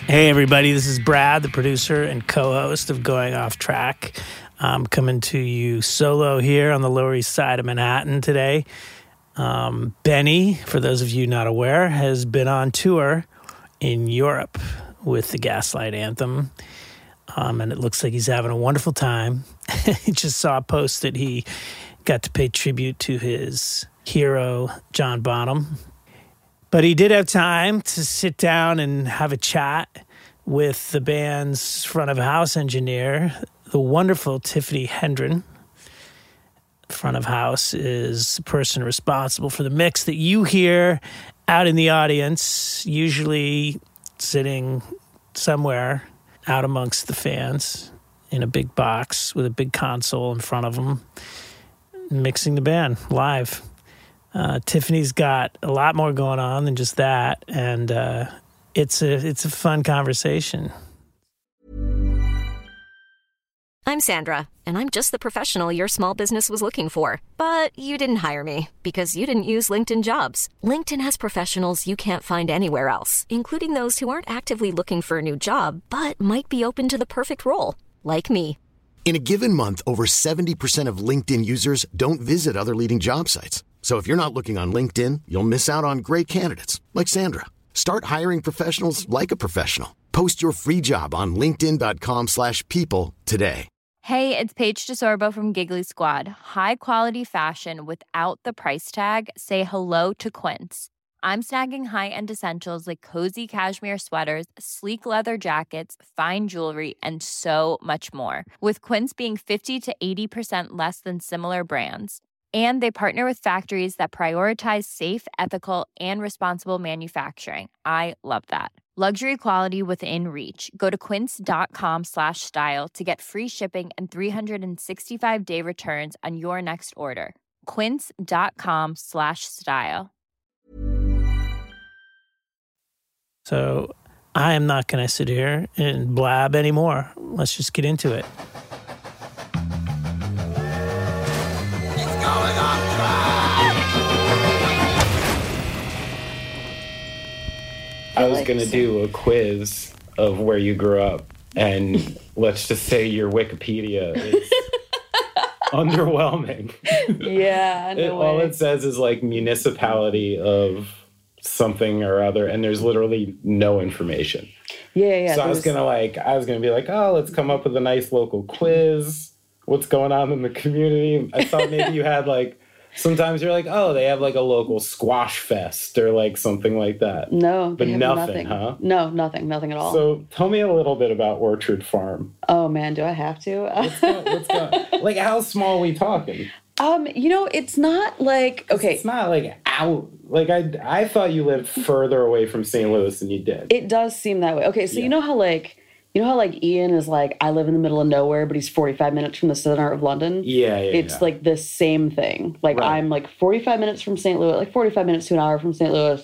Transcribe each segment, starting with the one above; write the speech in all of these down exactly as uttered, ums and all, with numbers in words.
Hey, everybody, this is Brad, the producer and co-host of Going Off Track. I'm coming to you solo here on the Lower East Side of Manhattan today. Um, Benny, for those of you not aware, has been on tour in Europe with the Gaslight Anthem, um, and it looks like he's having a wonderful time. He just saw a post that he got to pay tribute to his hero, John Bonham. But he did have time to sit down and have a chat with the band's front of house engineer, the wonderful Tiffany Hendren. Front of house is the person responsible for the mix that you hear out in the audience, usually sitting somewhere out amongst the fans in a big box with a big console in front of them, mixing the band live. Uh, Tiffany's got a lot more going on than just that, and uh, it's a it's a fun conversation. I'm Sandra, and I'm just the professional your small business was looking for. But you didn't hire me because you didn't use LinkedIn Jobs. LinkedIn has professionals you can't find anywhere else, including those who aren't actively looking for a new job, but might be open to the perfect role, like me. In a given month, over seventy percent of LinkedIn users don't visit other leading job sites. So if you're not looking on LinkedIn, you'll miss out on great candidates like Sandra. Start hiring professionals like a professional. Post your free job on linkedin dot com slash people today. Hey, it's Paige DeSorbo from Giggly Squad. High quality fashion without the price tag. Say hello to Quince. I'm snagging high-end essentials like cozy cashmere sweaters, sleek leather jackets, fine jewelry, and so much more. With Quince being fifty to eighty percent less than similar brands. And they partner with factories that prioritize safe, ethical, and responsible manufacturing. I love that. Luxury quality within reach. Go to quince.com slash style to get free shipping and three sixty-five day returns on your next order. Quince.com slash style. So I am not going to sit here and blab anymore. Let's just get into it. I was going to do a quiz of where you grew up, and let's just say your Wikipedia is underwhelming. Yeah, no it, all it says is like municipality of something or other, and there's literally no information. Yeah, yeah. So I was gonna like, I was gonna be like, oh, let's come up with a nice local quiz. What's going on in the community? I thought maybe you had like. Sometimes you're like, oh, they have like a local squash fest or like something like that. No, but they have nothing, nothing, huh? No, nothing, nothing at all. So tell me a little bit about Orchard Farm. Oh man, do I have to? What's go, what's go, like, how small are we talking? Um, you know, it's not like okay. It's not like out. Like I, I thought you lived further away from Saint Louis than you did. It does seem that way. Okay, so yeah. you know how like. You know how, like, Ian is like, I live in the middle of nowhere, but he's forty-five minutes from the center of London? Yeah, yeah, It's, yeah. like, the same thing. Like, right. I'm, like, forty-five minutes from Saint Louis, like, forty-five minutes to an hour from Saint Louis.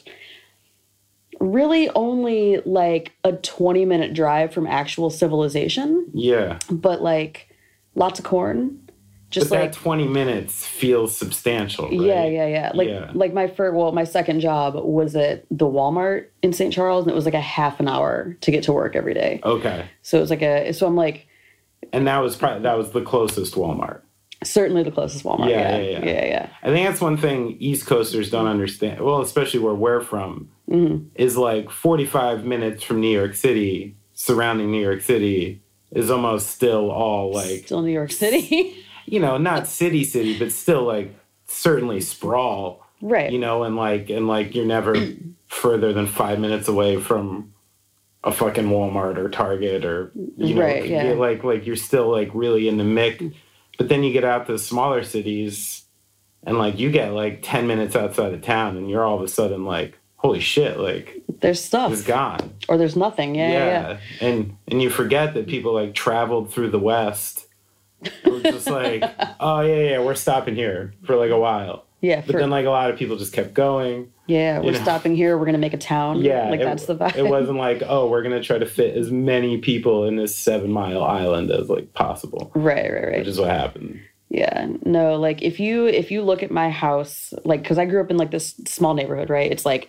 Really only, like, a twenty-minute drive from actual civilization. Yeah. But, like, lots of corn. Just but like that twenty minutes feels substantial, right? Yeah, yeah, yeah. Like, yeah. like my first, well, my second job was at the Walmart in Saint Charles, and it was like a half an hour to get to work every day. Okay. So it was like a, so I'm like. And that was probably, that was the closest Walmart. Certainly the closest Walmart. Yeah, yeah, yeah, yeah. yeah, yeah. I think that's one thing East Coasters don't understand. Well, especially where we're from, mm-hmm. is like forty-five minutes from New York City, surrounding New York City, is almost still all like. Still New York City. You know, not city, city, but still like certainly sprawl. Right. You know, and like, and like you're never further than five minutes away from a fucking Walmart or Target or, you know, right, yeah. like, like you're still like really in the mix. But then you get out to smaller cities and like you get like ten minutes outside of town and you're all of a sudden like, holy shit, like there's stuff. It's gone. Or there's nothing. Yeah, yeah. Yeah. yeah. And, and you forget that people like traveled through the West. We're just like, oh, yeah, yeah, we're stopping here for like a while. Yeah. But for, then like a lot of people just kept going. Yeah, we're you know? stopping here. We're going to make a town. Yeah. Like it, that's the vibe. It wasn't like, oh, we're going to try to fit as many people in this seven mile island as like possible. Right, right, right. Which is what happened. Yeah. No, like if you if you look at my house, like because I grew up in like this small neighborhood, right? It's like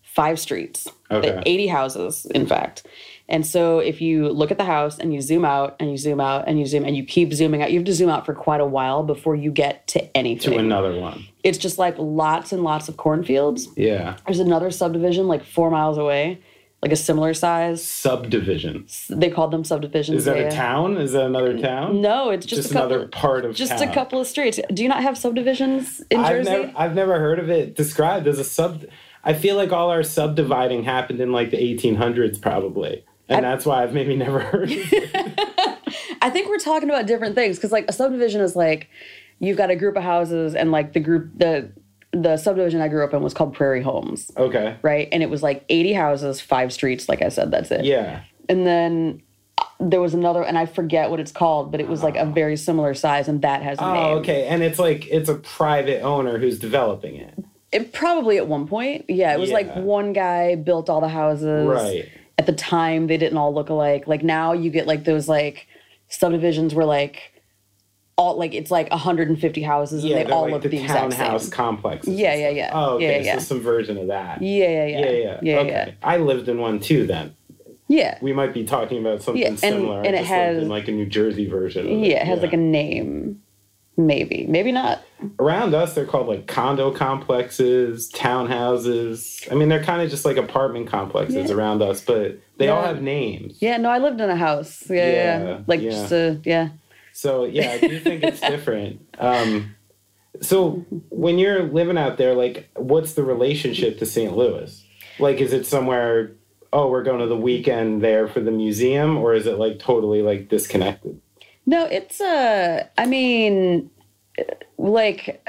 five streets, Okay. eighty houses, in fact. And so if you look at the house and you zoom out and you zoom out and you zoom and you keep zooming out, you have to zoom out for quite a while before you get to anything. To another one. It's just like lots and lots of cornfields. Yeah. There's another subdivision like four miles away, like a similar size. Subdivision. They called them subdivisions. Is that yeah, a town? Is that another town? No, it's just, just a couple, another part of just town. a couple of streets. Do you not have subdivisions in I've Jersey? never, I've never heard of it described as a sub. I feel like all our subdividing happened in like the eighteen hundreds probably. And I, that's why I've maybe never heard of it. I think we're talking about different things because like a subdivision is like you've got a group of houses and like the group, the the subdivision I grew up in was called Prairie Homes. Okay. Right? And it was like eighty houses, five streets, like I said, that's it. Yeah. And then there was another, and I forget what it's called, but it was like a very similar size, and that has a oh, name. Oh, okay. And it's like, it's a private owner who's developing it. It probably at one point. Yeah, it was Yeah. like one guy built all the houses. Right. At the time, they didn't all look alike. Like now you get like those like subdivisions where like all like it's like one hundred fifty houses and Yeah, they they're all like look the the exact townhouse same. complexes. Yeah, and yeah, stuff. yeah. Oh, okay. Yeah, yeah. So some version of that. Yeah, yeah, yeah. Yeah, yeah. Yeah, okay. yeah. I lived in one too then. Yeah. We might be talking about something Yeah, and- similar. and I it just has- lived in like a New Jersey version of it. Yeah, it has like a name. Maybe. Maybe not. Around us, they're called like condo complexes, townhouses. I mean, they're kind of just like apartment complexes Yeah. around us, but they all Yeah. have names. Yeah, no, I lived in a house. Yeah, yeah. Yeah, Like yeah. just a, yeah. So, yeah, I do think it's different. Um, so, when you're living out there, like, what's the relationship to Saint Louis? Like, is it somewhere, oh, we're going to the weekend there for the museum, or is it like totally like disconnected? No, it's uh I mean like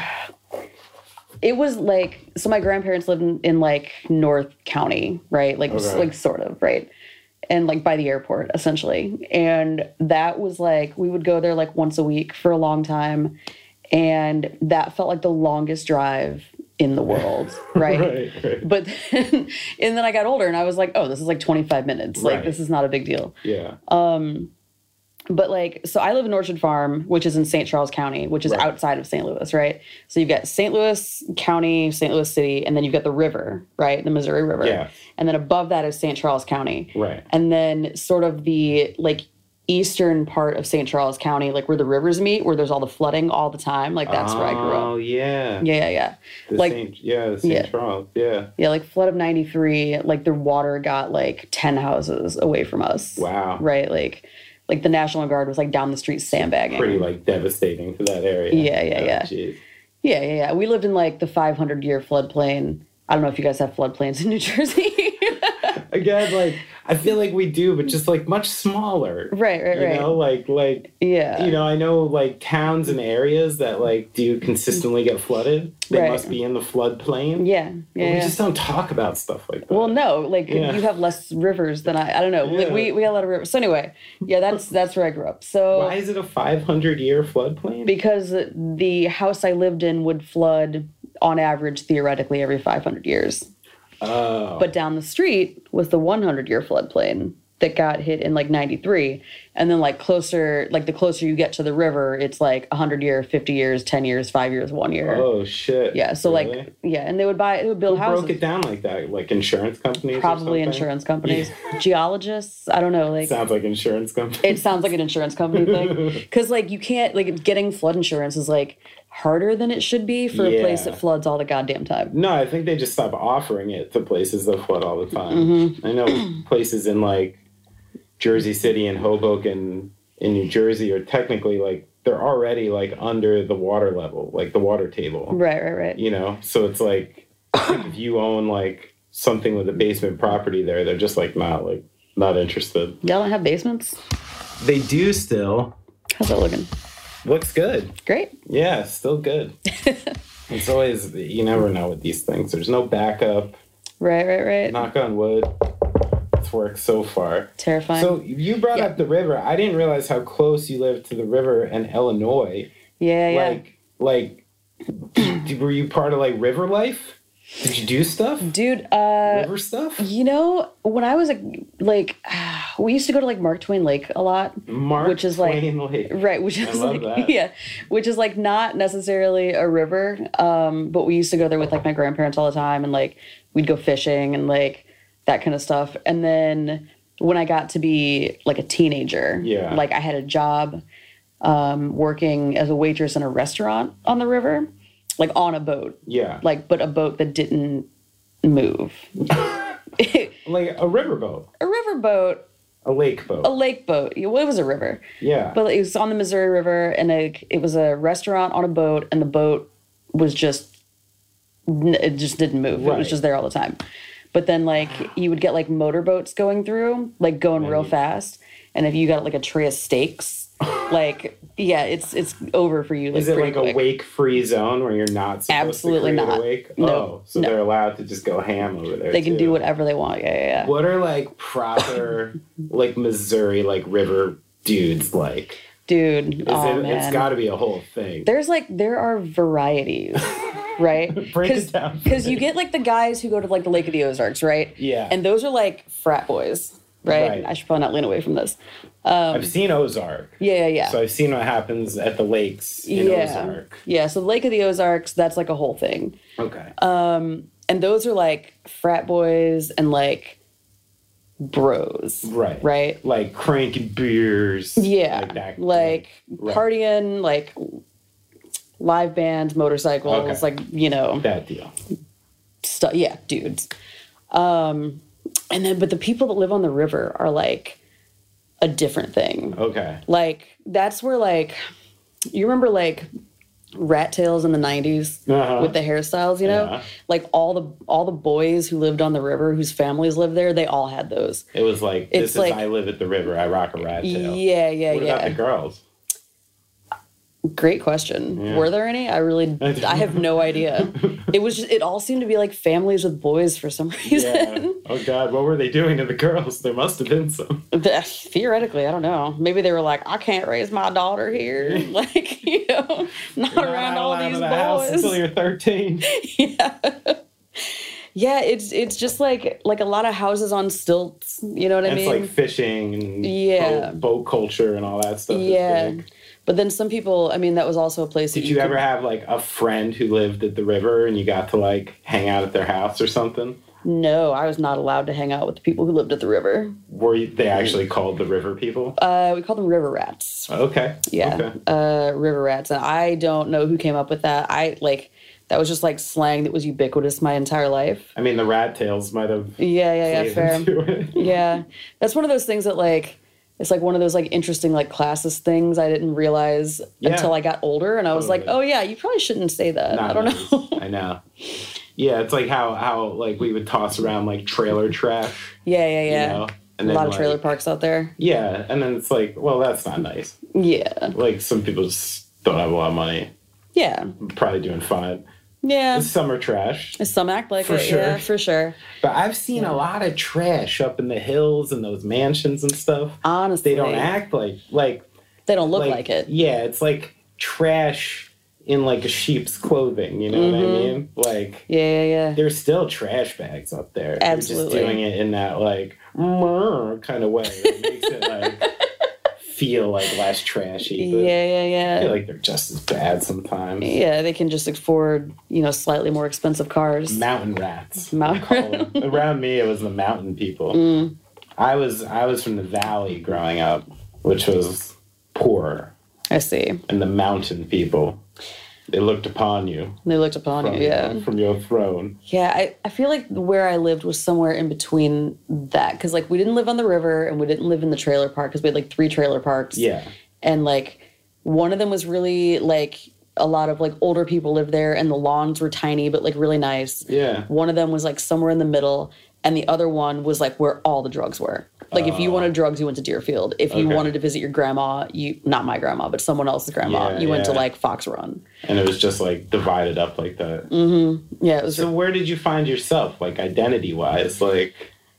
it was like so my grandparents lived in, in like North County, right? Like Okay. like sort of, right? And like by the airport essentially. And that was like we would go there like once a week for a long time, and that felt like the longest drive in the world, right? Right, right. But then, and then I got older and I was like, oh, this is like twenty-five minutes. Like Right. this is not a big deal. Yeah. But like, so I live in Orchard Farm, which is in Saint Charles County, which is Right. outside of Saint Louis, right? So you've got Saint Louis County, Saint Louis City, and then you've got the river, right? The Missouri River. Yeah. And then above that is Saint Charles County. Right. And then sort of the like eastern part of Saint Charles County, like where the rivers meet, where there's all the flooding all the time. Like that's where I grew Oh, up. yeah. Yeah, yeah, yeah. The like, Saint, yeah, the Saint yeah. Charles. Yeah. yeah, like flood of ninety-three, like the water got like ten houses away from us. Wow. Right? Like, like the National Guard was like down the street sandbagging. Pretty like devastating to that area. Yeah, yeah, Oh, yeah. geez. Yeah, yeah, yeah. We lived in like the five hundred year floodplain. I don't know if you guys have floodplains in New Jersey. Again, like I feel like we do, but just like much smaller. Right, right, you right. know, like like Yeah. you know, I know like towns and areas that like do consistently get flooded. They Right. must be in the floodplain. Yeah, But yeah. we yeah. just don't talk about stuff like that. Well, no, like Yeah. you have less rivers than I. I don't know. Like, Yeah. we we got a lot of rivers. So anyway, yeah, that's that's where I grew up. So Why is it a five hundred year floodplain? because the house I lived in would flood on average theoretically every five hundred years. Oh, But down the street was the one hundred year floodplain that got hit in like ninety-three. And then like closer, like the closer you get to the river, it's like one hundred year, fifty years, ten years, five years, one year. oh shit. Yeah, so Really? like, yeah, and they would buy, they would build Who houses. broke it down like that? Like insurance companies? or Probably something? insurance companies, geologists. I don't know. Like, Sounds like insurance companies. it sounds like an insurance company thing. Because like you can't like getting flood insurance is like harder than it should be for a place Yeah. that floods all the goddamn time. No, I think they just stopped offering it to places that flood all the time. Mm-hmm. I know places in like Jersey City and Hoboken in New Jersey are technically like they're already like under the water level, like the water table. Right, right, right. You know, so it's like if you own like something with a basement property there, they're just like not like not interested. Y'all don't have basements? They do still. How's that looking? Looks good. Great. Yeah, still good. It's always you never know with these things. There's no backup. Right, right, right. Knock on wood. It's worked so far. Terrifying. So you brought Yeah. up the river. I didn't realize how close you lived to the river in Illinois. yeah, yeah. Like, like, d- were you part of like river life? Did you do stuff? Dude, uh, river stuff? you know, when I was a, like, we used to go to like Mark Twain Lake a lot, Mark which is Twain like Lake. right, which is I love like that. yeah, which is like not necessarily a river, um, but we used to go there with like my grandparents all the time, and like we'd go fishing and like that kind of stuff. And then when I got to be like a teenager, yeah, like I had a job um, working as a waitress in a restaurant on the river, like on a boat, yeah, like but a boat that didn't move. Like a riverboat. A riverboat. A lake boat. A lake boat. It was a river. Yeah. But it was on the Missouri River, and it, it was a restaurant on a boat, and the boat was just, it just didn't move. Right. It was just there all the time. But then, like, you would get, like, motorboats going through, like, going real fast. And if you got, like, a tray of steaks, like, yeah, it's it's over for you. Like, Is it like quick. a wake-free zone where you're not supposed Absolutely to create not. a wake? No. Oh, so No. they're allowed to just go ham over there, They can too. do whatever they want. Yeah, yeah, yeah. What are, like, proper, like, Missouri, like, river dudes like? Dude, Is oh, it, man. It's got to be a whole thing. There's, like, there are varieties, right? Break it down. Because you get, like, the guys who go to, like, the Lake of the Ozarks, right? Yeah. And those are, like, frat boys, right? Right. I should probably not lean away from this. Um, I've seen Ozark. Yeah, yeah, yeah. So I've seen what happens at the lakes in yeah. Ozark. Yeah, so the Lake of the Ozarks, that's, like, a whole thing. Okay. Um, and those are, like, frat boys and, like, bros. Right. Right? Like cranking beers. Yeah. Like that. Like, Right. partying, like, live bands, motorcycles, Okay. like, you know. That deal. Stuff. Yeah, dudes. Um, and then, but the people that live on the river are, like, a different thing. Okay. Like, that's where, like, you remember, like, Rat Tails in the nineties Uh-huh. with the hairstyles, you know? Yeah. Like, all the all the boys who lived on the river, whose families lived there, they all had those. It was like, this It's is like- I live at the river, I rock a rat tail. Yeah, yeah, What yeah. about the girls? Great question. Yeah. Were there any? I really, I have no idea. It was just, it all seemed to be like families with boys for some reason. Yeah. Oh God, what were they doing to the girls? There must have been some. Theoretically, I don't know. Maybe they were like, I can't raise my daughter here. Like, you know, not You're around not all allowed these to the house boys. until you're thirteen. Yeah. Yeah, it's it's just like like a lot of houses on stilts. You know what I And mean? it's like fishing and Yeah. boat, boat culture and all that stuff. is yeah. big. But then some people, I mean, that was also a place. Did that you could- ever have like a friend who lived at the river and you got to like hang out at their house or something? No, I was not allowed to hang out with the people who lived at the river. Were you, they actually called the river people? Uh, we called them river rats. Okay. Yeah, Okay. uh, river rats, and I don't know who came up with that. I like that was just like slang that was ubiquitous my entire life. I mean, the rat tails might have Yeah, yeah, yeah, played fair. into it. Yeah, that's one of those things that like it's like one of those like interesting like classist things I didn't realize Yeah. until I got older, and I was like, Totally. oh yeah, you probably shouldn't say that. Not I don't nice. know. I know. Yeah, it's like how how like we would toss around like trailer trash. yeah, yeah, yeah. You know? And A then, lot of trailer like- parks out there. Yeah, and then it's like, well, that's not nice. Yeah, Like some people just don't have a lot of money. yeah, Probably doing fine. yeah. It's summer trash. Some act like For it. sure. Yeah, for sure. But I've seen a lot of trash up in the hills and those mansions and stuff. Honestly, They don't act like like They don't look like, it. Yeah, it's like trash in like a sheep's clothing, you know what I mean? Like Yeah, yeah, yeah. there's still trash bags up there. Absolutely. They're just doing it in that like kind of way. It makes it like feel like less trashy. Yeah, But yeah, I feel yeah. like they're just as bad sometimes. Yeah, they can just afford, you know, slightly more expensive cars. Mountain rats. Mountain we call them. Around me, it was the mountain people. Mm. I was I was from the valley growing up, which was poor, I see. and the mountain people, they looked upon you They looked upon from, you, yeah. your, from your throne. Yeah, I, I feel like where I lived was somewhere in between that. Because, like, we didn't live on the river and we didn't live in the trailer park because we had, like, three trailer parks. Yeah, And, like, one of them was really, like, a lot of, like, older people lived there and the lawns were tiny but, like, really nice. yeah. One of them was, like, somewhere in the middle. And the other one was, like, where all the drugs were. Like, if you wanted drugs, you went to Deerfield. If you Okay. wanted to visit your grandma, you not my grandma, but someone else's grandma, Yeah, you went to, yeah. like, Fox Run. And it was just like divided up like that. Yeah, it was So where did you find yourself, like identity wise? Like,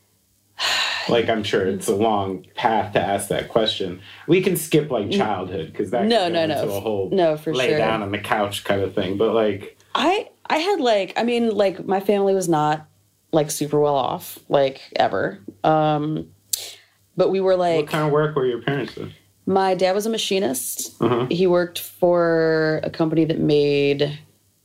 like I'm sure it's a long path to ask that question. We can skip like childhood because that No, could go no, no. into a whole No, for lay sure. down on the couch kind of thing. But like, I I had like I mean like my family was not like super well off like ever. Um But we were like... What kind of work were your parents doing? My dad was a machinist. Uh-huh. He worked for a company that made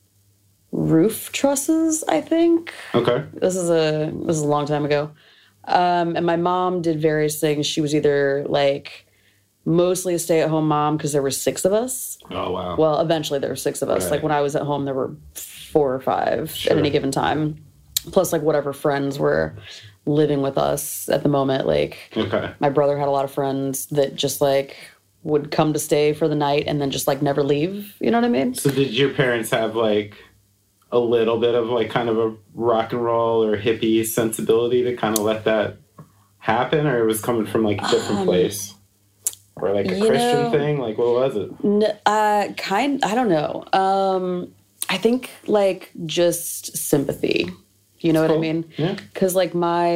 roof trusses, I think. Okay. This is a this is a long time ago. Um, and my mom did various things. She was either like mostly a stay-at-home mom because there were six of us. Oh, wow. Well, eventually there were six of us. Right. Like when I was at home, there were four or five Sure. at any given time. Plus like whatever friends were living with us at the moment. Like Okay. my brother had a lot of friends that just like would come to stay for the night and then just like never leave. You know what I mean? So did your parents have like a little bit of like kind of a rock and roll or hippie sensibility to kind of let that happen, or it was coming from like a different um, place? Or like a Christian know, thing? Like what was it? N- uh, kind, I don't know. Um, I think like just sympathy. You know That's what cool. I mean? Yeah. Because like my,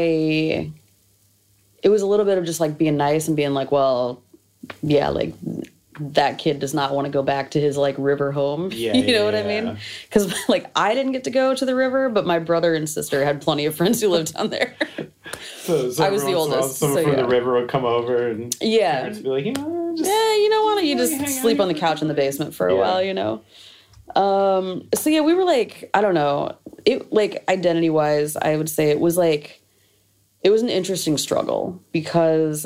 it was a little bit of just like being nice and being like, well, yeah, like that kid does not want to go back to his like river home. Yeah, you know yeah, what I mean? Because like I didn't get to go to the river, but my brother and sister had plenty of friends who lived down there. So, so I was the oldest. Someone so, from yeah. the river would come over and yeah. parents would be like, you know, just, yeah, you know, why don't you just hang sleep out. on the couch in the basement for a Yeah. while, you know? Um, so yeah, we were like, I don't know, it like identity wise, I would say it was like, it was an interesting struggle because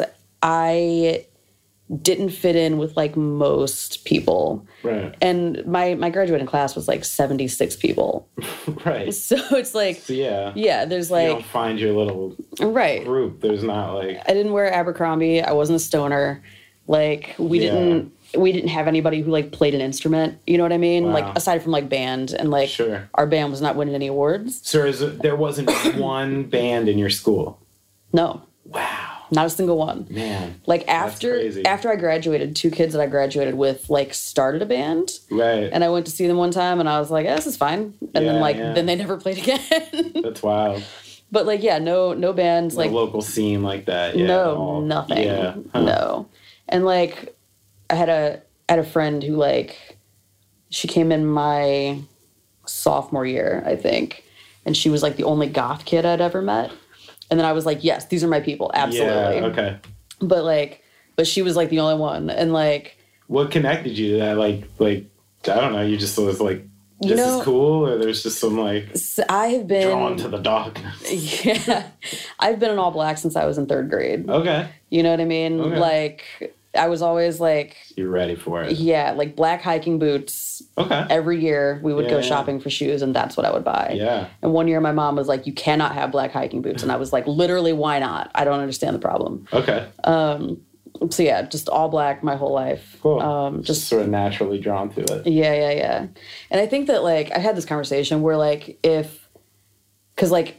I didn't fit in with like most people. Right. And my, my graduating class was like seventy-six people. Right. So it's like, So, yeah. yeah, there's You like, don't find your little right. group. There's not like, I didn't wear Abercrombie. I wasn't a stoner. Like we Yeah. didn't, we didn't have anybody who like played an instrument. You know what I mean? Wow. Like aside from like band and like Sure. our band was not winning any awards. so is it, there wasn't one band in your school? No, Wow. not a single one. Man. Like That's after crazy. after I graduated, two kids that I graduated with like started a band. Right. And I went to see them one time and I was like, yeah, this is fine. And Yeah, then like yeah. then they never played again. That's wild. But like yeah, no no bands The like local scene like that. Yeah, no, all- nothing. Yeah. Huh. No. And like I had a I had a friend who like she came in my sophomore year, I think. And she was like the only goth kid I'd ever met. And then I was like, yes, these are my people. Absolutely. Yeah, okay. But like but she was like the only one. And like What connected you to that? Like, like I don't know. You just was like, this You know- is cool, or there's just some like s- I have been drawn to the darkness. Yeah. I've been in all black since I was in third grade. Okay, You know what I mean? Okay. Like I was always like you're ready for it. yeah, like black hiking boots. Okay. Every year we would Yeah, go yeah. shopping for shoes and that's what I would buy. Yeah. And one year my mom was like, you cannot have black hiking boots. And I was like, literally, why not? I don't understand the problem. Okay. Um, so yeah, just all black my whole life. Cool. Um, just just sort of naturally drawn to it. yeah, yeah, yeah. And I think that like I had this conversation where like if, because like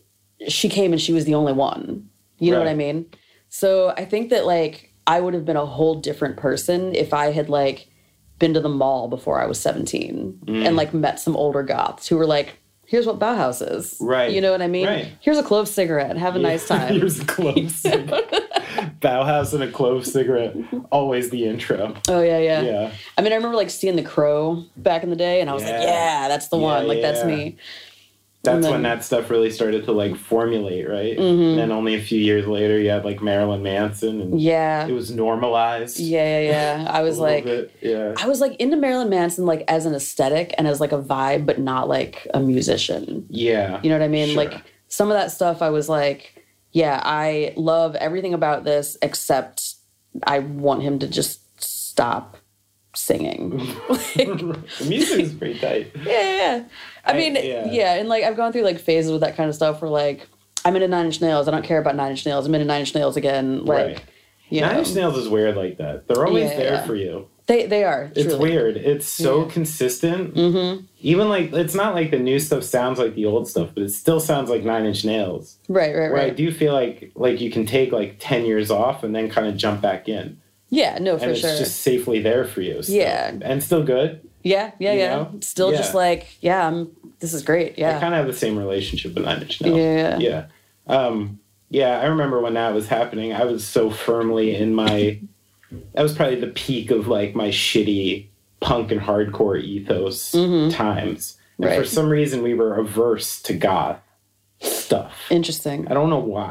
she came and she was the only one. You know Right. what I mean? So I think that like I would have been a whole different person if I had like been to the mall before I was seventeen Mm. and like met some older goths who were like, here's what Bauhaus is. Right. You know what I mean? Right. Here's a clove cigarette. Have a nice time. Here's a clove cigarette. Bauhaus and a clove cigarette. Always the intro. Oh, yeah, yeah, Yeah. I mean, I remember like seeing The Crow back in the day and I was Yeah. like, yeah, that's the Yeah, one. Like, that's yeah. me. That's And then- when that stuff really started to like formulate, right? Mm-hmm. And then only a few years later, you had like Marilyn Manson, and Yeah. it was normalized. Yeah, yeah, yeah. I was a little like, bit. yeah, I was like into Marilyn Manson like as an aesthetic and as like a vibe, but not like a musician. yeah. You know what I mean? Sure. Like some of that stuff I was like, yeah, I love everything about this except I want him to just stop singing. Like, the music is pretty tight. yeah, yeah, yeah. I I- mean, yeah. yeah. and like I've gone through like phases with that kind of stuff where like I'm into Nine Inch Nails. I don't care about Nine Inch Nails. I'm into Nine Inch Nails again. Like, Right. you Nine know, Inch Nails is weird like that. They're always Yeah, there yeah. for you. they they are. It's truly. weird. It's so Yeah. consistent. Mm-hmm. Even like, it's not like the new stuff sounds like the old stuff, but it still sounds like Nine Inch Nails. Right, right, Where I right. do feel like like you can take like ten years off and then kind of jump back in. Yeah, no, for and it's sure. just safely there for you. still. Yeah. And still good. Yeah, yeah, You yeah. know? Still Yeah. just like, yeah, I'm. This is great. I Yeah, kind of have the same relationship with Nine Inch Nails. Yeah. Yeah. Um, yeah, I remember when that was happening, I was so firmly in my... that was probably the peak of, like, my shitty punk and hardcore ethos times. And Right. for some reason, we were averse to goth stuff. interesting. I don't know why.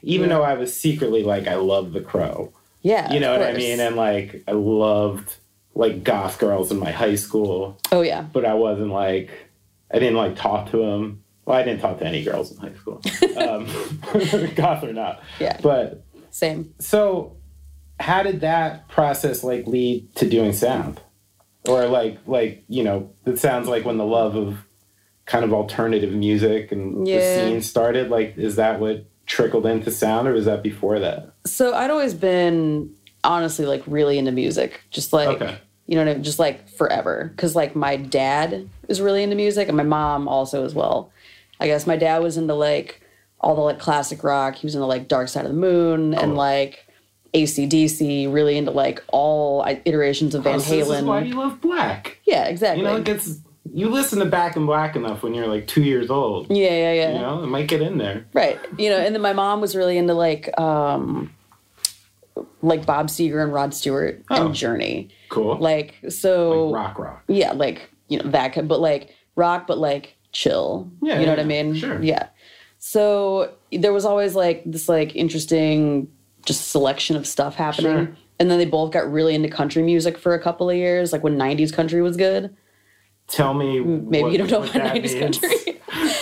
even Yeah. though I was secretly like, I love The Crow. Yeah. You know of what I course. mean? And like, I loved like goth girls in my high school, Oh, yeah. but I wasn't like, I didn't like talk to them. Well, I didn't talk to any girls in high school, um, goth or not. Yeah. But Same. so how did that process like lead to doing sound? Or like, like, you know, it sounds like when the love of kind of alternative music and Yeah. the scene started, like, is that what trickled into sound, or was that before that? So I'd always been honestly like really into music, just like, Okay. you know what I mean? Just like forever. Cause like my dad is really into music and my mom also as well. I guess my dad was into like all the like classic rock. He was into like Dark Side of the Moon and Oh. like A C D C, really into like all iterations of Van Oh, so this is Halen. why you love Black. Yeah, exactly. You know, it gets, you listen to Back in Black enough when you're like two years old. yeah, yeah, yeah. You know, it might get in there. Right. You know, and then my mom was really into like um like Bob Seger and Rod Stewart Oh. and Journey. Cool. Like so Like rock rock. yeah, like, you know, that kind, but like rock, but like chill. Yeah, you know yeah, what I mean? sure. Yeah. So there was always like this like interesting just selection of stuff happening. Sure. And then they both got really into country music for a couple of years, like when nineties country was good. Tell me Maybe what, you don't know what about that nineties means. country.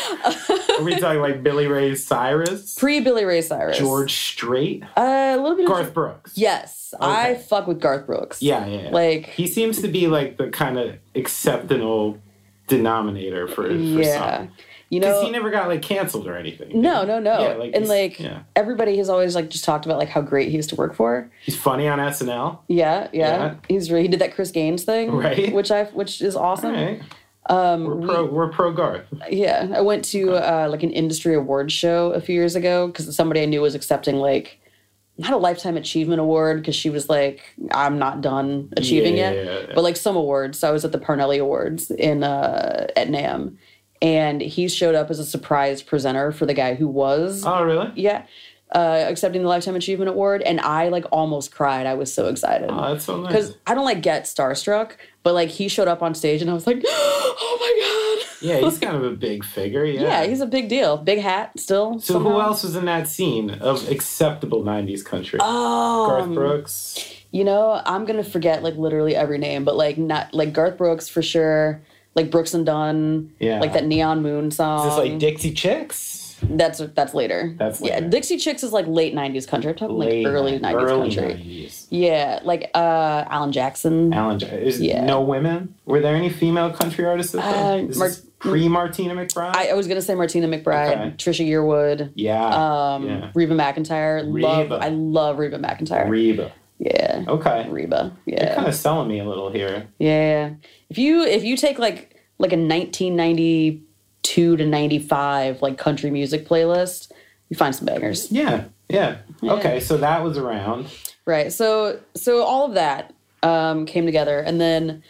Are we talking like Billy Ray Cyrus? Pre Billy Ray Cyrus. George Strait? Uh, a little bit Garth of Brooks? Yes. I Okay. fuck with Garth Brooks. Yeah, yeah, yeah. Like He seems to be like the kind of acceptable denominator for, for yeah. some. You Because know, he never got like canceled or anything. no, no, no. Yeah, like and he's- like yeah. everybody has always like just talked about like how great he used to work for. He's funny on S N L. Yeah, yeah. Yeah. He's really, he did that Chris Gaines thing, Right. Which I which is awesome. All right. Um, we're pro. We're pro Garth. Yeah, I went to uh, like an industry awards show a few years ago because somebody I knew was accepting like not a lifetime achievement award because she was like, I'm not done achieving Yeah, yet, yeah, yeah. but like some awards. So I was at the Parnelli Awards in uh, at NAMM, and he showed up as a surprise presenter for the guy who was Oh, really? yeah uh, accepting the lifetime achievement award, and I like almost cried. I was so excited. Oh, that's so nice. Because I don't like get starstruck, but like he showed up on stage and I was like, oh my God. Yeah, he's kind of a big figure. Yeah. Yeah, he's a big deal. Big hat still. So somehow. who else was in that scene of acceptable nineties country? Um, Garth Brooks. You know, I'm gonna forget like literally every name, but like not like Garth Brooks for sure. Like Brooks and Dunn. Yeah. Like that Neon Moon song. Is this like Dixie Chicks? That's that's later. That's Yeah, later. Dixie Chicks is like late nineties country. I'm talking Late like early ni- nineties early country. nineties. Yeah, like uh Alan Jackson. Alan, Ja- is Yeah. no women? Were there any female country artists? At that? Uh, Is Mar- this pre Martina McBride? I, I was gonna say Martina McBride, Okay. Trisha Yearwood, yeah. um, yeah. Reba McEntire. Love, Reba. I love Reba McEntire. Reba. yeah, Okay. Reba. You're Yeah, kind of selling me a little here. yeah. If you if you take like like a nineteen ninety-two to ninety-five like country music playlist, you find some bangers. Yeah. Yeah. Okay. So that was around. Right. So so all of that um, came together, and then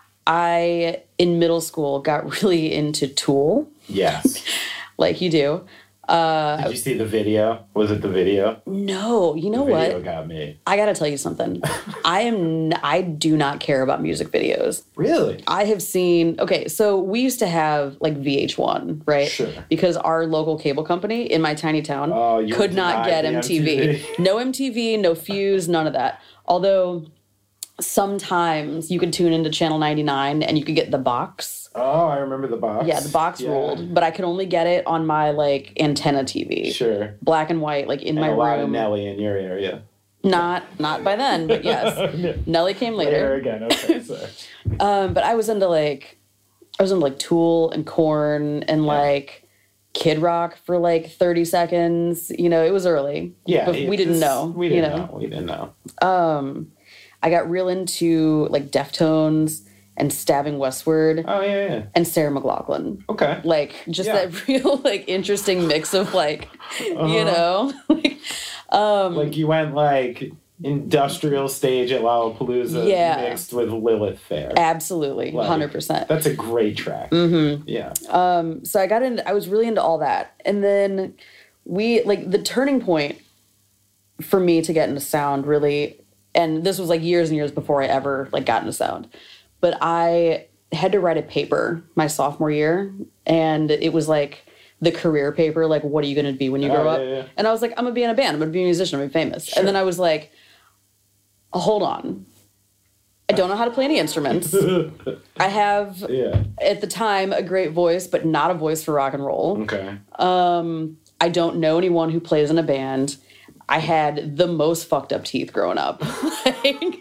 I in middle school got really into Tool, Yes. like you do. Uh, Did you see the video? Was it the video? no, you know the video what? got me. I gotta tell you something. I am. n- I do not care about music videos. Really? I have seen. Okay, so we used to have like V H one, right? Sure. Because our local cable company in my tiny town Oh, you could were not denied get the M T V. M T V. No M T V, no Fuse, none of that. Although sometimes you could tune into Channel ninety-nine and you could get the box. Oh, I remember the box. Yeah, the box Yeah. ruled, but I could only get it on my like antenna T V. Sure. Black and white, like in And my a lot of room. Nelly in your area. Not not by then, but yes. Nelly came There later. again. Okay. Sorry. Um, but I was into like I was into like Tool and Korn and like Kid Rock for like thirty seconds. You know, it was early. Yeah. But it- we didn't this- know. We didn't you know. know. We didn't know. Um, I got real into like Deftones and Stabbing Westward Oh yeah. Yeah. and Sarah McLachlan. Okay. Like just Yeah. that real like interesting mix of like Uh-huh. you know like um Like you went like industrial stage at Lollapalooza Yeah. mixed with Lilith Fair. absolutely Like, one hundred percent. That's a great track. Mm-hmm. Yeah. Um, so I got into, I was really into all that. And then we, like, the turning point for me to get into sound really, and this was like years and years before I ever, like, got into sound, but I had to write a paper my sophomore year, and it was like the career paper, like, what are you going to be when you oh, grow yeah, up? Yeah. And I was like, I'm going to be in a band. I'm going to be a musician. I'm going to be famous. Sure. And then I was like, oh, hold on. I don't know how to play any instruments. I have, yeah. at the time, a great voice, but not a voice for rock and roll. Okay. Um, I don't know anyone who plays in a band. I had the most fucked up teeth growing up. like,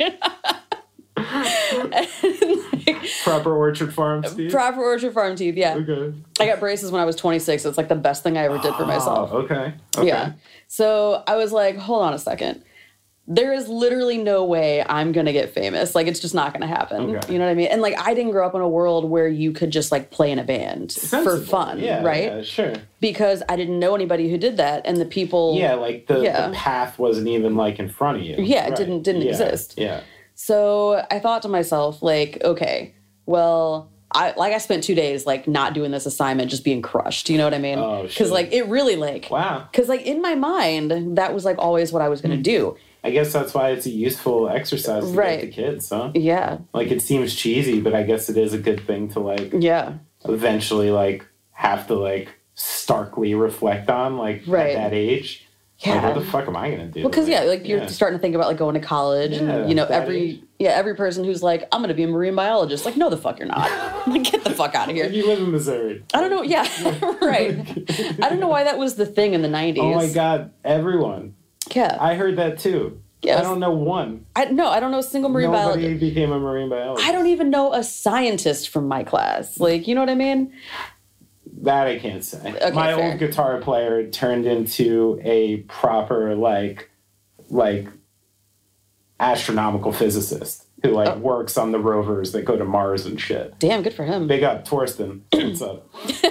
like, proper Orchard Farm teeth? Proper Orchard Farm teeth, yeah. Okay. I got braces when I was twenty-six. It's like the best thing I ever did for myself. Oh, okay. okay. Yeah. So I was like, hold on a second. There is literally no way I'm going to get famous. Like, it's just not going to happen. Okay. You know what I mean? And, like, I didn't grow up in a world where you could just, like, play in a band Sensible. for fun, yeah, right? Yeah, sure. Because I didn't know anybody who did that, and the people... Yeah, like, the, yeah. the path wasn't even, like, in front of you. Yeah, right. it didn't, didn't yeah. exist. Yeah. So I thought to myself, like, okay, well... I, like, I spent two days, like, not doing this assignment, just being crushed. You know what I mean? Oh, shit. Because, like, it really, like... Wow. Because, like, in my mind, that was, like, always what I was going to do. I guess that's why it's a useful exercise to right. get to kids, huh? Yeah. Like, it seems cheesy, but I guess it is a good thing to, like... Yeah. Eventually, like, have to, like, starkly reflect on, like, right. at that age. Yeah. Like, what the fuck am I going to do? Well, because, like, yeah, like, you're yeah. starting to think about, like, going to college. Yeah, and, you know, every... age. Yeah, every person who's like, I'm going to be a marine biologist. Like, no, the fuck you're not. Like, get the fuck out of here. If you live in Missouri. I don't know. Yeah, right. I don't know why that was the thing in the nineties. Oh, my God. Everyone. Yeah. I heard that, too. Yes. I don't know one. I No, I don't know a single marine Nobody biologist. became a marine biologist. I don't even know a scientist from my class. Like, you know what I mean? That I can't say. Okay, my fair. old guitar player turned into a proper, like, like astronomical physicist who, like, oh. works on the rovers that go to Mars and shit. Damn, good for him. Big up, Torsten. What's up?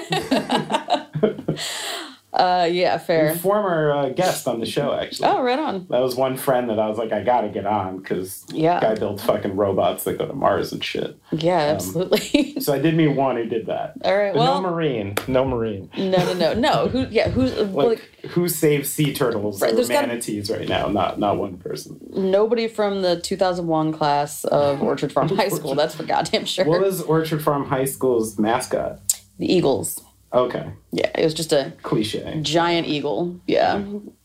uh, yeah, fair. Your former uh, guest on the show, actually. Oh, right on. That was one friend that I was like, I gotta get on, because yeah. guy builds fucking robots that go to Mars and shit. Yeah, absolutely. Um, so I did meet one who did that. All right, but well. no Marine. No Marine. No, no, no. No, who, yeah, who's. Like, like who saves sea turtles right, or manatees gotta, right now? Not not one person. Nobody from the two thousand one class of Orchard Farm High School. That's for goddamn sure. What was Orchard Farm High School's mascot? The Eagles. Okay. Yeah, it was just a cliche. Giant eagle. Yeah.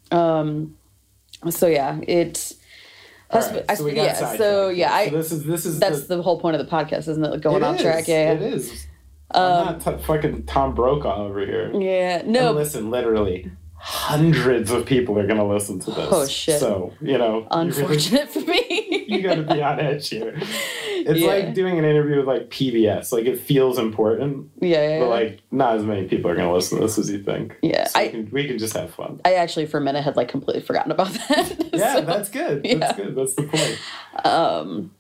Um. So yeah, it. All right, I, so we got yeah. So yeah, I. So this is this is. That's the, the whole point of the podcast, isn't it? Going it off is, track. Yeah. It is. Um, I'm not t- fucking Tom Brokaw over here. Yeah. No. And listen, literally, hundreds of people are gonna listen to this. Oh shit. So you know. Unfortunate you really, for me. You got to be on edge here. It's yeah. like doing an interview with like P B S. Like it feels important. Yeah, yeah. But yeah. like not as many people are going to listen to this as you think. Yeah, so I, we, can, we can just have fun. I actually for a minute had like completely forgotten about that. Yeah, so, that's good. That's yeah. good. That's the point. Um,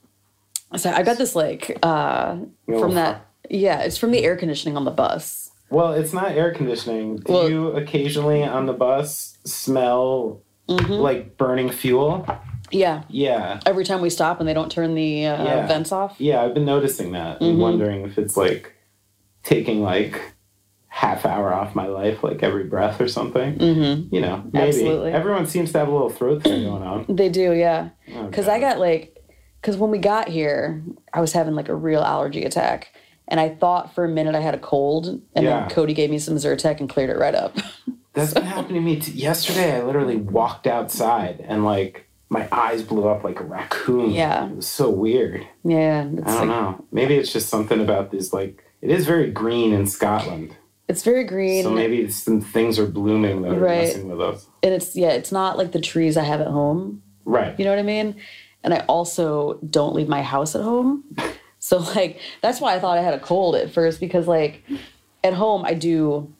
so I got this like uh from that. Yeah, it's from the air conditioning on the bus. Well, it's not air conditioning. Do well, you occasionally on the bus smell mm-hmm. like burning fuel? Yeah. Yeah. Every time we stop and they don't turn the uh, yeah. vents off? Yeah, I've been noticing that and mm-hmm. wondering if it's like taking like half hour off my life, like every breath or something. Mm-hmm. You know, maybe. Absolutely. Everyone seems to have a little throat thing going on. They do, yeah. Because okay. I got like, because when we got here, I was having like a real allergy attack. And I thought for a minute I had a cold. And yeah. then Cody gave me some Zyrtec and cleared it right up. That's so. Been happening to me. T- Yesterday, I literally walked outside and like, my eyes blew up like a raccoon. Yeah. It was so weird. Yeah. It's I don't like, know. Maybe it's just something about these, like, it is very green in Scotland. It's very green. So maybe some things are blooming that are right. messing with us. And it's, yeah, it's not like the trees I have at home. Right. You know what I mean? And I also don't leave my house at home. So, like, that's why I thought I had a cold at first, because, like, at home I do,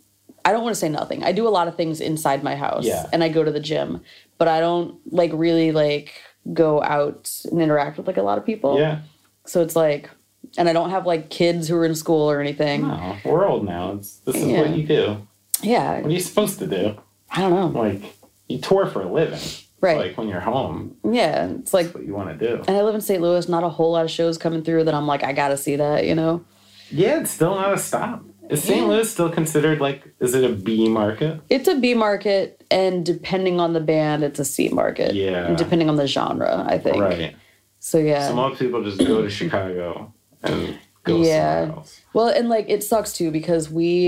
I don't want to say nothing. I do a lot of things inside my house. Yeah. And I go to the gym. But I don't, like, really, like, go out and interact with, like, a lot of people. Yeah. So it's, like, and I don't have, like, kids who are in school or anything. No, we're old now. It's, this is yeah. what you do. Yeah. What are you supposed to do? I don't know. Like, you tour for a living. Right. Like, when you're home. Yeah. It's, like. That's what you want to do. And I live in Saint Louis. Not a whole lot of shows coming through that I'm, like, I got to see that, you know? Yeah, it's still not a stop. Is Saint Yeah. Louis still considered, like, is it a B market? It's a B market, and depending on the band, it's a C market. Yeah. And depending on the genre, I think. Right. So, yeah. So most people just go to Chicago and go yeah. somewhere else. Well, and, like, it sucks, too, because we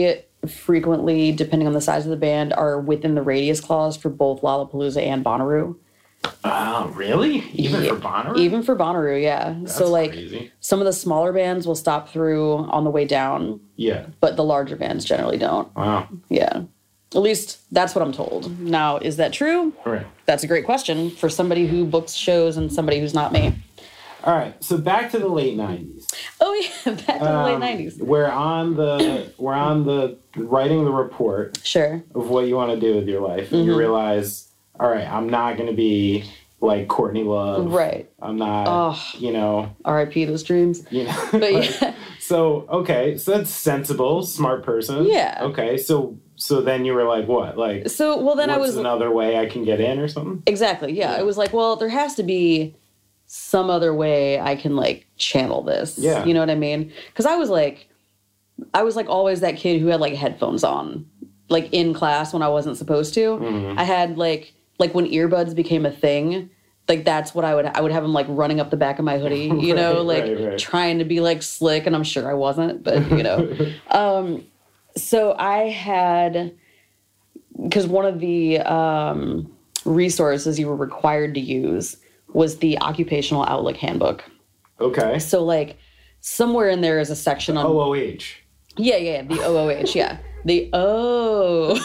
frequently, depending on the size of the band, are within the radius clause for both Lollapalooza and Bonnaroo. Oh, really? Even yeah. for Bonnaroo? Even for Bonnaroo, yeah. That's so, like, crazy. Some of the smaller bands will stop through on the way down. Yeah. But the larger bands generally don't. Wow. Yeah. At least that's what I'm told. Now, is that true? Right. That's a great question for somebody who books shows and somebody who's not me. All right. So back to the late nineties. Oh yeah, back to the um, late nineties. We're on the we're on the writing the report. Sure. Of what you want to do with your life, and mm-hmm. you realize, all right, I'm not going to be like Courtney Love. Right. I'm not. Oh, you know. R I P those dreams. You know. But like, yeah. So okay, so that's sensible, smart person. Yeah. Okay, so so then you were like, what, like? So well, then what's I was another way I can get in or something. Exactly. Yeah. yeah. It was like, well, there has to be some other way I can like channel this. Yeah. You know what I mean? Because I was like, I was like always that kid who had like headphones on, like in class when I wasn't supposed to. Mm-hmm. I had like like when earbuds became a thing. Like that's what I would I would have them like running up the back of my hoodie, you right, know, like right, right. trying to be like slick, and I'm sure I wasn't, but you know. um, so I had, because one of the um, resources you were required to use was the Occupational Outlook Handbook. Okay. So like somewhere in there is a section on O O H. Yeah, yeah, the O O H, yeah, the O.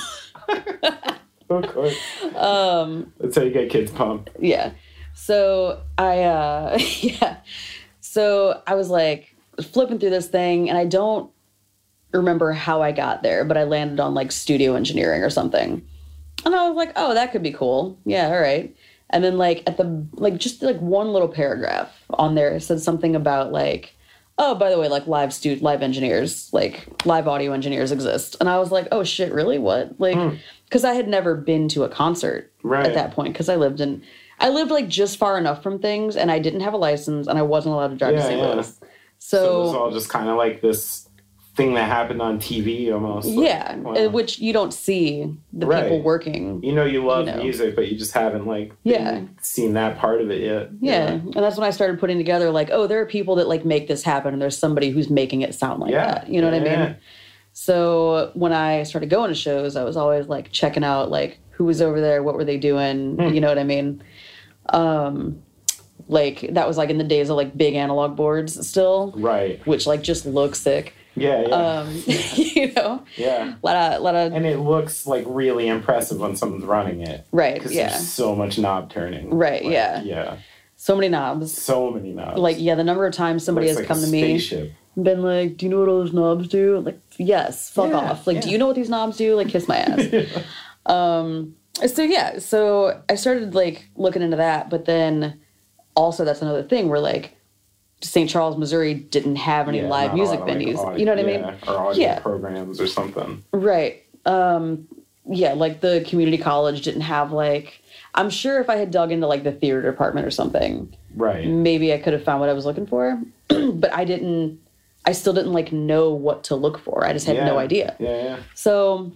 Of course. Um, That's how you get kids pumped. Yeah. So I, uh, yeah. So I was like flipping through this thing, and I don't remember how I got there, but I landed on like studio engineering or something. And I was like, oh, that could be cool. Yeah, all right. And then like at the, like just like one little paragraph on there, it said something about like, oh, by the way, like live stu- live engineers, like live audio engineers exist. And I was like, oh shit, really? What? Like, because mm. I had never been to a concert right. at that point, because I lived in, I lived like just far enough from things, and I didn't have a license, and I wasn't allowed to drive yeah, to Saint yeah. Louis. So, so it was all just kind of like this thing that happened on T V almost. Like, yeah, wow. Which you don't see the right. people working. You know you love you know. music, but you just haven't like yeah. seen that part of it yet. Yeah. yeah, and that's when I started putting together like, oh, there are people that like make this happen, and there's somebody who's making it sound like yeah. that. You know yeah, what I mean? Yeah. So when I started going to shows, I was always like checking out like who was over there, what were they doing, hmm. you know what I mean? Um, like that was like in the days of like big analog boards still, right? Which like just look sick. Yeah, yeah. Um, you know, yeah. Lot of, lot of, and it looks like really impressive when someone's running it, right? Because yeah, there's so much knob turning, right? like, yeah, yeah. So many knobs. So many knobs. Like yeah, the number of times somebody Looks has like come a to me. Spaceship. Been like, do you know what all those knobs do? Like, yes, fuck yeah, off. Like, yeah. do you know what these knobs do? Like, kiss my ass. yeah. Um, so yeah, so I started like looking into that, but then also that's another thing where like Saint Charles, Missouri didn't have any yeah, live music of, like, venues. audio, you know what yeah, I mean? Or audio yeah. programs or something. Right. Um, yeah, like the community college didn't have like, I'm sure if I had dug into like the theater department or something, right, maybe I could have found what I was looking for, but I didn't, I still didn't like know what to look for. I just had yeah. no idea. Yeah, yeah. So,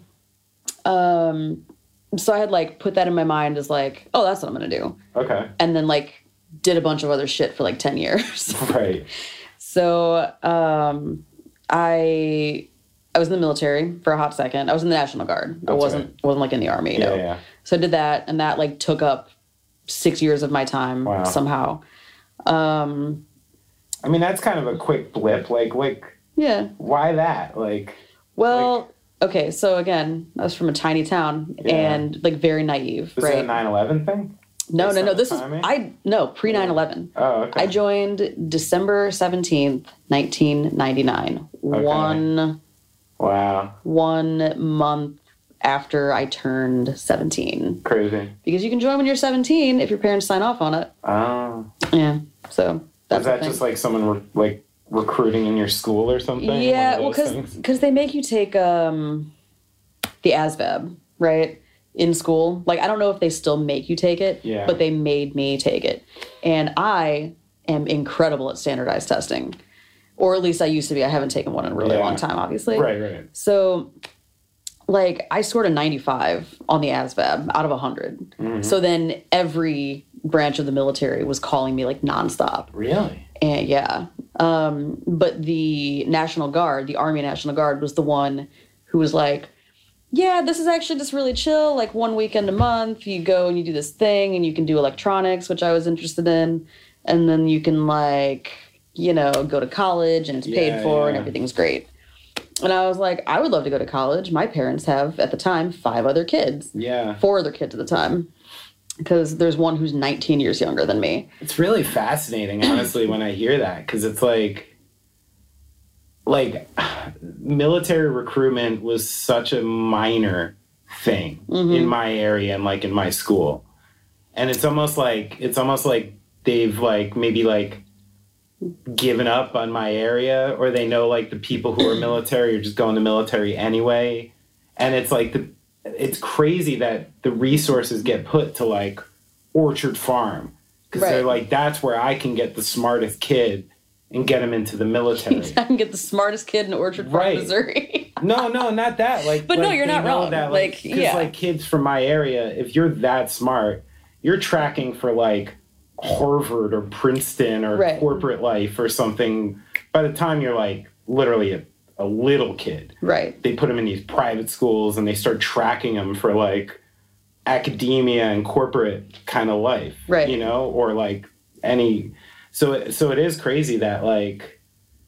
um, so I had like put that in my mind as like, oh, that's what I'm going to do. Okay. And then like did a bunch of other shit for like ten years. Right. So, um, I, I was in the military for a hot second. I was in the National Guard. That's I wasn't, right. wasn't like in the Army, you yeah, know? Yeah. So I did that, and that like took up six years of my time wow. somehow. Um, I mean, that's kind of a quick blip. Like, like, yeah. why that? Like, well, like, okay. So again, I was from a tiny town yeah. and like very naive, was right? it a nine eleven thing? No, Based no, on no. the This is timing? I no pre nine eleven. Oh, okay. I joined December seventeenth, nineteen ninety nine. Okay. One. Wow. One month after I turned seventeen. Crazy. Because you can join when you're seventeen if your parents sign off on it. Oh. Yeah. So that's Was that the thing. just like someone re- like recruiting in your school or something? Yeah, One well, of those because things? because they make you take um, the A S V A B, right, in school. Like, I don't know if they still make you take it, Yeah. but they made me take it. And I am incredible at standardized testing. Or at least I used to be. I haven't taken one in a really Yeah. long time, obviously. Right, right. So, like, I scored a ninety-five on the A S V A B out of one hundred. Mm-hmm. So then every branch of the military was calling me, like, nonstop. Really? And yeah. Um, but the National Guard, the Army National Guard, was the one who was like, yeah, this is actually just really chill. Like one weekend a month, you go and you do this thing and you can do electronics, which I was interested in. And then you can like, you know, go to college and it's paid Yeah, for yeah. and everything's great. And I was like, I would love to go to college. My parents have, at the time, five other kids. Yeah. Four other kids at the time. Because there's one who's nineteen years younger than me. It's really fascinating, honestly, when I hear that, because it's like, like, military recruitment was such a minor thing Mm-hmm. in my area and like in my school, and it's almost like it's almost like they've like maybe like given up on my area, or they know like the people who are military are just going to military anyway, and it's like the it's crazy that the resources get put to like Orchard Farm, because Right. they're like, that's where I can get the smartest kid and get him into the military. I can get the smartest kid in Orchard Park, Right. Missouri. No, no, not that. Like, But no, like, you're they not know wrong. That, Like, like, yeah. like kids from my area, if you're that smart, you're tracking for like Harvard or Princeton or Right. corporate life or something. By the time you're like literally a, a little kid, Right. they put them in these private schools and they start tracking them for like academia and corporate kind of life, Right. you know, or like any. So, so it is crazy that like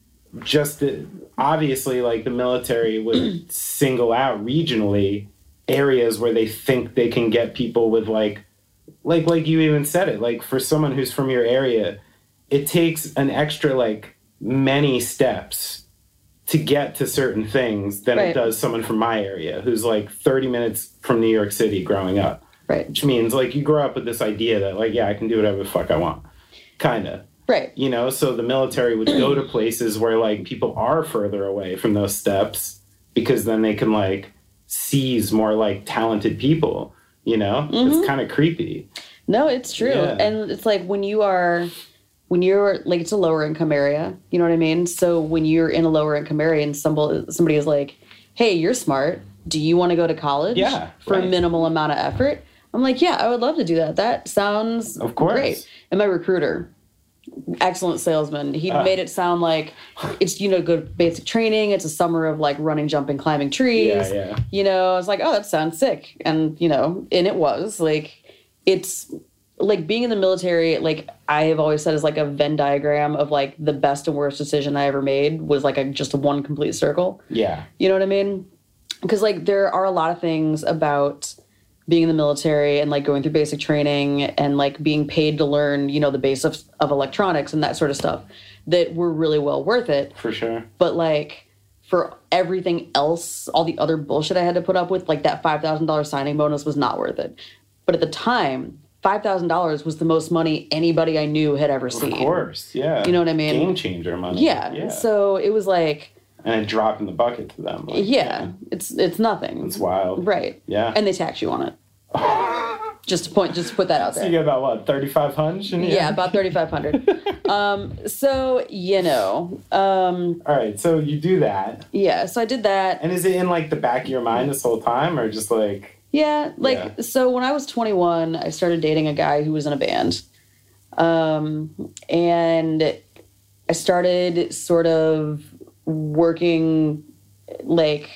just the, obviously like the military would single out regionally areas where they think they can get people with like, like, like you even said it, like for someone who's from your area, it takes an extra like many steps to get to certain things than Right. it does someone from my area who's like thirty minutes from New York City growing up. Right. Which means like you grow up with this idea that like, yeah, I can do whatever the fuck I want. Kind of. Right. You know, so the military would go to places where like people are further away from those steps, because then they can like seize more like talented people, you know? Mm-hmm. It's kind of creepy. No, it's true. Yeah. And it's like when you are, when you're like, it's a lower income area, you know what I mean? So when you're in a lower income area and somebody, somebody is like, hey, you're smart. Do you want to go to college Yeah, for a right. minimal amount of effort? I'm like, yeah, I would love to do that. That sounds Of course. great. And my recruiter, excellent salesman. He Ah. made it sound like it's, you know, good basic training. It's a summer of like running, jumping, climbing trees. Yeah, yeah. You know, I was like, oh, that sounds sick. And, you know, and it was like, it's like being in the military, like I have always said is like a Venn diagram of like the best and worst decision I ever made was like a, just a one complete circle. Yeah. You know what I mean? Because like there are a lot of things about being in the military and like going through basic training and like being paid to learn, you know, the base of, of electronics and that sort of stuff that were really well worth it. For sure. But like for everything else, all the other bullshit I had to put up with, like that five thousand dollars signing bonus was not worth it. But at the time, five thousand dollars was the most money anybody I knew had ever seen. Of course. Yeah. You know what I mean? Game changer money. Yeah. Yeah. So it was like, and a drop in the bucket to them. Like, yeah, it's it's nothing. It's wild. Right. Yeah. And they tax you on it. Just to point, just to put that out So you there. get about what, thirty-five hundred? Yeah, about thirty-five hundred. um, so, you know, um, All right, so you do that. yeah, so I did that. And is it in like the back of your mind this whole time, or just like? Yeah, like, Yeah. so when I was twenty-one, I started dating a guy who was in a band. Um, and I started sort of working, like,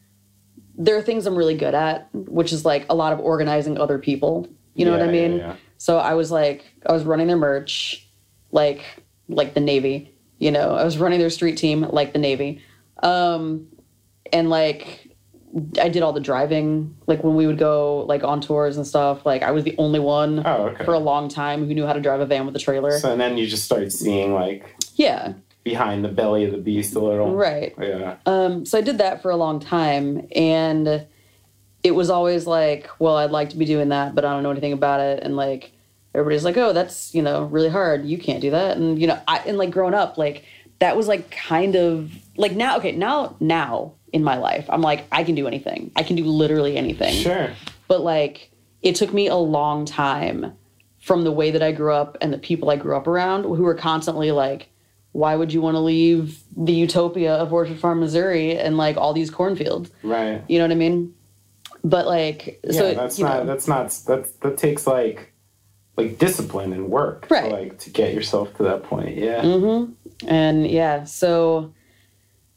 there are things I'm really good at, which is like a lot of organizing other people. You know Yeah, what I mean? yeah, yeah. So I was like, I was running their merch, like, like the Navy. You know, I was running their street team, like the Navy. Um, and like, I did all the driving. Like when we would go like on tours and stuff. Like I was the only one Oh, okay. for a long time who knew how to drive a van with a trailer. So and then you just start seeing like Yeah. behind the belly of the beast a little. Right. Yeah. Um, so I did that for a long time, and it was always like, well, I'd like to be doing that, but I don't know anything about it. And like, everybody's like, oh, that's, you know, really hard. You can't do that. And, you know, I, and like growing up, like that was like kind of like now, okay, now, now in my life, I'm like, I can do anything. I can do literally anything. Sure. But like, it took me a long time from the way that I grew up and the people I grew up around who were constantly like, why would you want to leave the utopia of Orchard Farm, Missouri and like all these cornfields? Right. You know what I mean? But like, Yeah, so that's you not know, that's not that that takes like like discipline and work Right. to like to get yourself to that point. Yeah. Mm-hmm. And yeah, so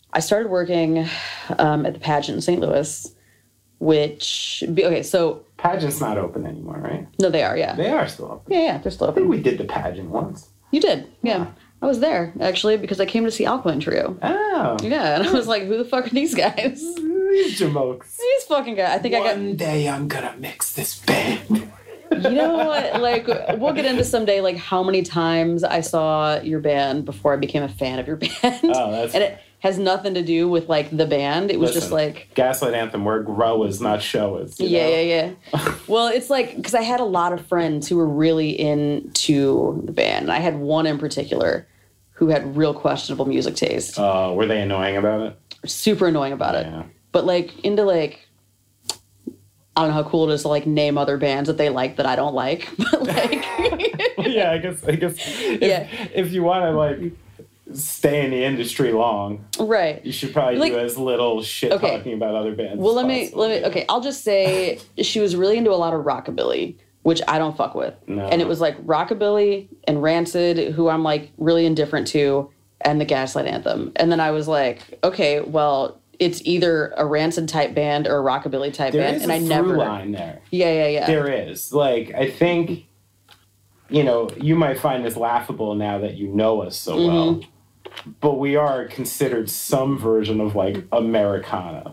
I started working um, at the pageant in Saint Louis, which, okay, so. Pageant's not open anymore, right? No, they are, yeah. They are still open. Yeah, yeah, they're still I think open. we did the pageant once. You did, yeah. Yeah. I was there, actually, because I came to see Alkaline Trio. Oh. Yeah, and I was like, who the fuck are these guys? These jamokes. These fucking guys. I think One I got. day I'm gonna mix this band. You know what? Like, we'll get into someday, like, how many times I saw your band before I became a fan of your band. Oh, that's. And it has nothing to do with, like, the band. It was Listen, just like. Gaslight Anthem, we're growers, not showers. You Yeah, know? yeah, yeah. Well, it's like, because I had a lot of friends who were really into the band. And I had one in particular who had real questionable music taste. Uh, were they annoying about it? Super annoying about Yeah. it. But, like, into, like, I don't know how cool it is to, like, name other bands that they like that I don't like. But, like... Yeah, I guess, I guess if, Yeah. if you want to, like, stay in the industry long, Right. you should probably Like- do as little shit Okay. talking about other bands Well, as let me, possible, let me, yeah. okay, I'll just say she was really into a lot of rockabilly, which I don't fuck with. No. And it was, like, rockabilly and Rancid, who I'm, like, really indifferent to, and the Gaslight Anthem. And then I was like, okay, well... It's either a Rancid type band or a rockabilly type There band, is and a I through never. line there. Yeah, yeah, yeah. There is. Like, I think, you know, you might find this laughable now that you know us so Mm-hmm. well, but we are considered some version of, like, Americana.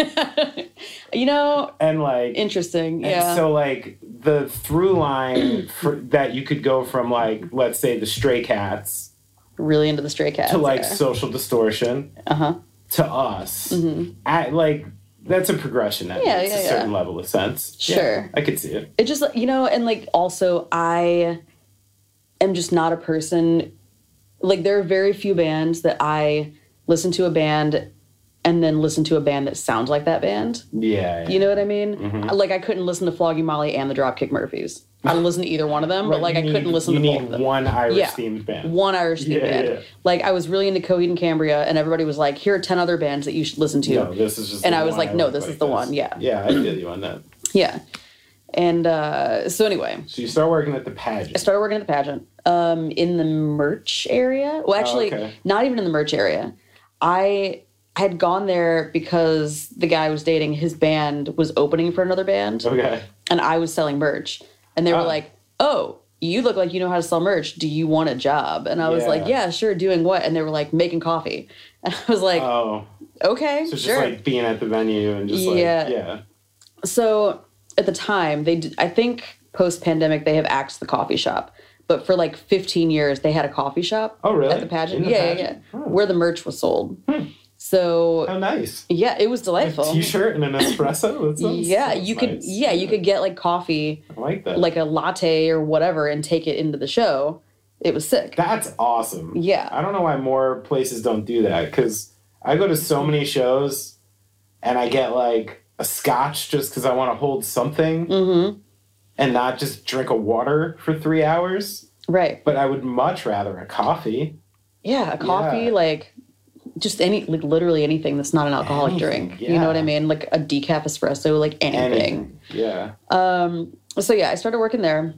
You know, And, like... interesting. And Yeah. so, like, the through line for, that you could go from, like, let's say the Stray Cats Really into the Stray Cats. to, like, yeah. Social Distortion Uh-huh. to us, at, like, that's a progression that Yeah, makes yeah, a yeah. certain level of sense. Yeah, Sure. I could see it. It just, you know, and, like, also, I am just not a person... Like, there are very few bands that I listen to a band and then listen to a band that sounds like that band. Yeah. yeah. You know what I mean? Mm-hmm. Like, I couldn't listen to Floggy Molly and the Dropkick Murphys. I would listen to either one of them, but, Right, like, you I couldn't need- listen you to both need of them. one Irish Yeah. themed band. One Irish themed Yeah, band. yeah. Like, I was really into Coheed and Cambria, and everybody was like, here are ten other bands that you should listen to. No, this is just. And the I was one like, no, like this like is the one, yeah. Yeah, I feel you on that. Yeah. And uh, so anyway, So you start working at the I pageant. started working at the pageant um, in the merch area. Well, actually, okay. not even in the merch area. I had gone there because the guy I was dating, his band was opening for another band, Okay. and I was selling merch. And they were Oh. like, oh, you look like you know how to sell merch. Do you want a job? And I was Yeah. like, yeah, sure. Doing what? And they were like, making coffee. And I was like, Oh, okay, so it's sure. just like being at the venue and just Yeah. like, yeah. So at the time, they did, I think post pandemic they have axed the coffee shop, but for like fifteen years they had a coffee shop. Oh, really? At the pageant, In the yeah, pageant? yeah, yeah, Oh. where the merch was sold. So Oh, nice. yeah, it was A delightful. t-shirt and an espresso. That sounds, yeah, sounds you could, nice. yeah, you could get like coffee, I like that. like a latte or whatever, and take it into the show. It was sick. That's awesome. Yeah. I don't know why more places don't do that, because I go to so many shows and I get like a scotch just because I want to hold something Mm-hmm. and not just drink a water for three hours. Right. But I would much rather a coffee. Yeah, a coffee, Yeah. like just any, like literally anything that's not an alcoholic Anything, drink. You know what I yeah. mean? Like a decaf espresso, like anything. Anything. Yeah. Um, so yeah, I started working there.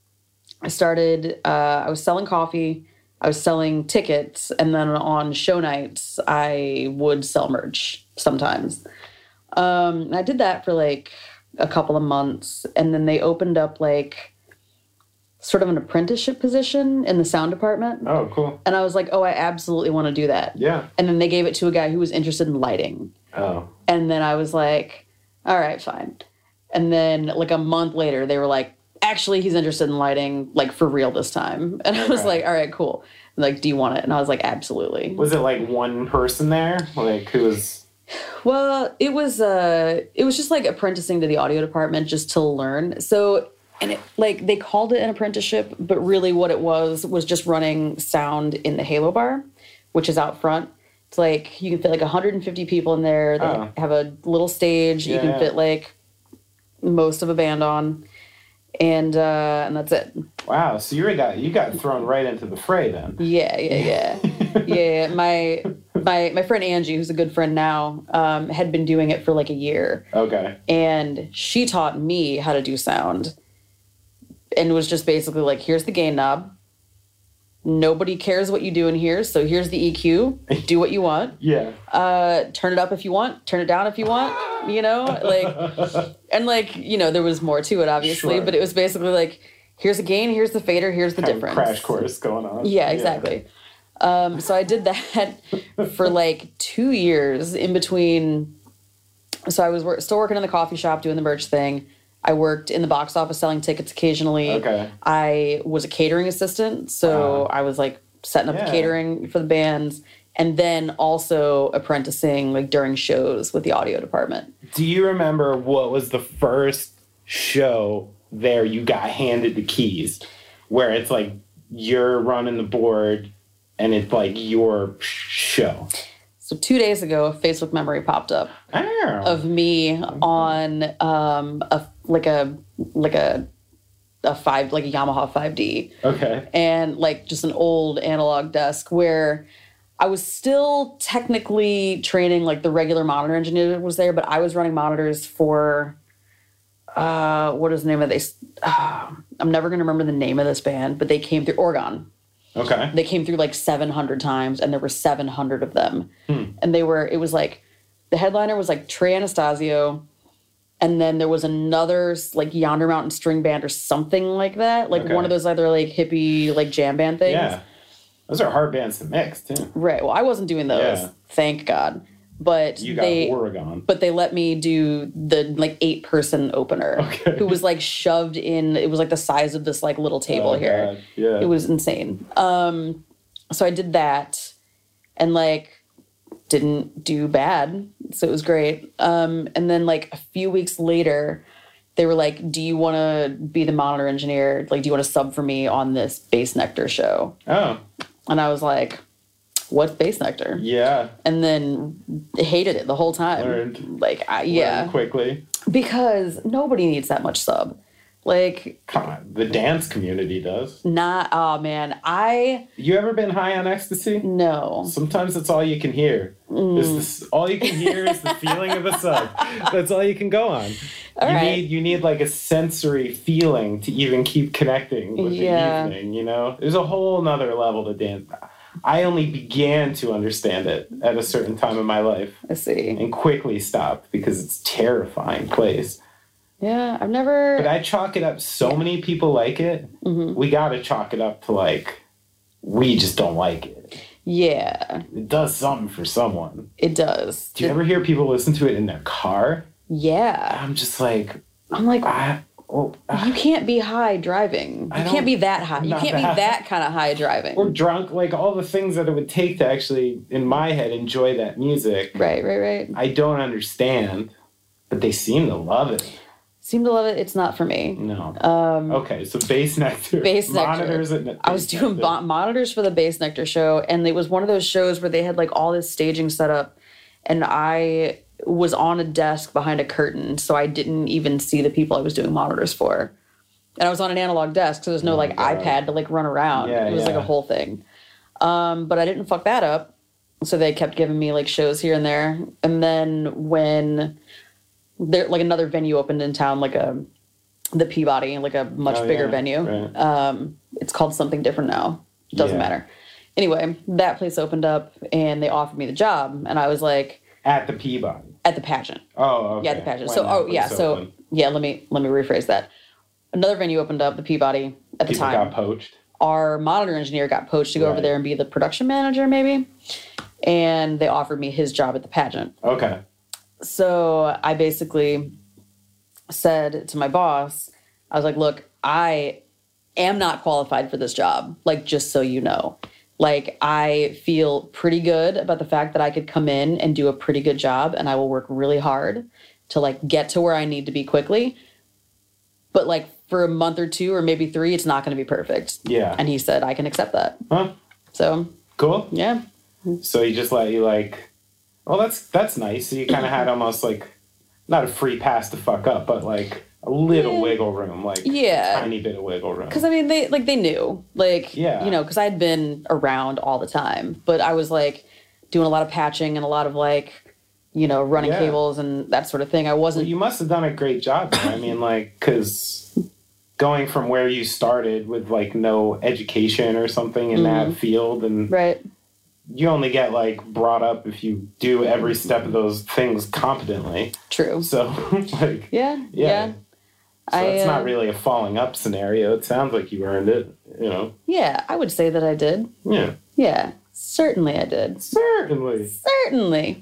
I started, uh, I was selling coffee, I was selling tickets, and then on show nights, I would sell merch sometimes. Um, and I did that for like a couple of months, and then they opened up like sort of an apprenticeship position in the sound department. Oh, cool. And I was like, oh, I absolutely want to do that. Yeah. And then they gave it to a guy who was interested in lighting. Oh. And then I was like, all right, fine. And then like a month later, they were like, actually, he's interested in lighting, like for real this time. And I was Okay. like, all right, cool. Like, do you want it? And I was like, absolutely. Was it like one person there? Like who was... Well, it was uh, it was just like apprenticing to the audio department just to learn. So, and it, like they called it an apprenticeship, but really what it was was just running sound in the Halo Bar, which is out front. It's like you can fit like one hundred fifty people in there. They Oh. have a little stage. You Yeah, can yeah. fit like most of a band on, and uh, and that's it. Wow, so you got you got thrown right into the fray then. Yeah, yeah, yeah, yeah. My my my friend Angie, who's a good friend now, um, had been doing it for like a year. Okay. And she taught me how to do sound, and was just basically like, here's the gain knob, nobody cares what you do in here, so here's the E Q. Do what you want. Yeah. Uh, turn it up if you want. Turn it down if you want. You know, like, and like, you know, there was more to it, obviously, sure. but it was basically like, here's a gain, here's the fader, here's the kind difference. Of crash course going on. Yeah, exactly. Yeah. Um, so I did that for like two years in between. So I was wor- still working in the coffee shop doing the merch thing. I worked in the box office selling tickets occasionally. Okay. I was a catering assistant, so uh, I was like setting up yeah. the catering for the bands, and then also apprenticing like during shows with the audio department. Do you remember what was the first show there you got handed the keys, where it's like you're running the board and it's like your show? So two days ago, a Facebook memory popped up oh. of me on um, a like a like a a five like a Yamaha five D. Okay. And like just an old analog desk where I was still technically training, like the regular monitor engineer was there, but I was running monitors for uh, what is the name of this? Uh, I'm never gonna remember the name of this band, but they came through Oregon. Okay. They came through like seven hundred times, and there were seven hundred of them. Hmm. And they were, it was like, the headliner was like Trey Anastasio, and then there was another like Yonder Mountain String Band or something like that. Like okay. one of those other like hippie like jam band things. Yeah. Those are hard bands to mix, too. Right. Well, I wasn't doing those. Yeah. Thank God. But you got they, Oregon. But they let me do the like eight person opener, okay. who was like shoved in. It was like the size of this like little table oh, here. God. Yeah. It was insane. Um, so I did that, and like didn't do bad. So it was great. Um, and then like a few weeks later, they were like, "Do you want to be the monitor engineer? Like, do you want to sub for me on this Bass Nectar show?" Oh. And I was like, what's Bass Nectar? Yeah. And then hated it the whole time. Learned. Like, I, yeah. Learned quickly. Because nobody needs that much sub. Like. Come on. The dance community does. Not, oh man. I. You ever been high on ecstasy? No. Sometimes that's all you can hear. Mm. Is this, all you can hear is the feeling of a sub. That's all you can go on. All you right. need you need like a sensory feeling to even keep connecting with yeah. the evening, you know? There's a whole nother level to dance. I only began to understand it at a certain time in my life. I see. And quickly stopped because it's a terrifying place. Yeah, I've never... But I chalk it up, so many people like it, mm-hmm. we gotta chalk it up to like, we just don't like it. Yeah. It does something for someone. It does. Do you ever hear people listen to it in their car? Yeah. I'm just like... I'm like... I, well, you can't be high driving. You can't be that high. You can't that. be that kind of high driving. Or drunk. Like, all the things that it would take to actually, in my head, enjoy that music. Right, right, right. I don't understand, but they seem to love it. Seem to love it. It's not for me. No. Um, okay, so Bass Nectar. Bass Nectar. Monitors at I was doing bo- monitors for the Bass Nectar show, and it was one of those shows where they had, like, all this staging set up, and I... was on a desk behind a curtain, so I didn't even see the people I was doing monitors for. And I was on an analog desk, so there's no, oh like, God. iPad to, like, run around. Yeah, it was, yeah. like, a whole thing. Um, but I didn't fuck that up, so they kept giving me, like, shows here and there. And then when, there like, another venue opened in town, like, a the Peabody, like, a much oh, bigger yeah. venue. Right. Um, it's called something different now. It doesn't yeah. matter. Anyway, that place opened up, and they offered me the job, and I was like... At the Peabody? At the pageant. Oh, okay. Yeah, the pageant. When so, oh, yeah. So, open? yeah. Let me let me rephrase that. Another venue opened up, the Peabody, at the People time. got poached. Our monitor engineer got poached to go right. over there and be the production manager, maybe. And they offered me his job at the pageant. Okay. So I basically said to my boss, I was like, "Look, I am not qualified for this job. Like, just so you know." Like, I feel pretty good about the fact that I could come in and do a pretty good job, and I will work really hard to, like, get to where I need to be quickly. But, like, for a month or two or maybe three, it's not going to be perfect. Yeah. And he said, I can accept that. Huh? So. Cool. Yeah. So he just let you, like, well, that's that's nice. So you kind of had almost, like, not a free pass to fuck up, but, like... a little yeah. wiggle room, like yeah. a tiny bit of wiggle room. Because, I mean, they like they knew. Like, yeah. you know, because I'd been around all the time. But I was, like, doing a lot of patching and a lot of, like, you know, running yeah. cables and that sort of thing. I wasn't... Well, you must have done a great job, though. I mean, like, because going from where you started with like no education or something in mm-hmm. that field, and right. you only get like brought up if you do every step of those things competently. True. So like yeah, yeah. yeah. So I, it's not uh, really a falling up scenario. It sounds like you earned it, you know. Yeah, I would say that I did. Yeah. Yeah, certainly I did. Certainly. Certainly.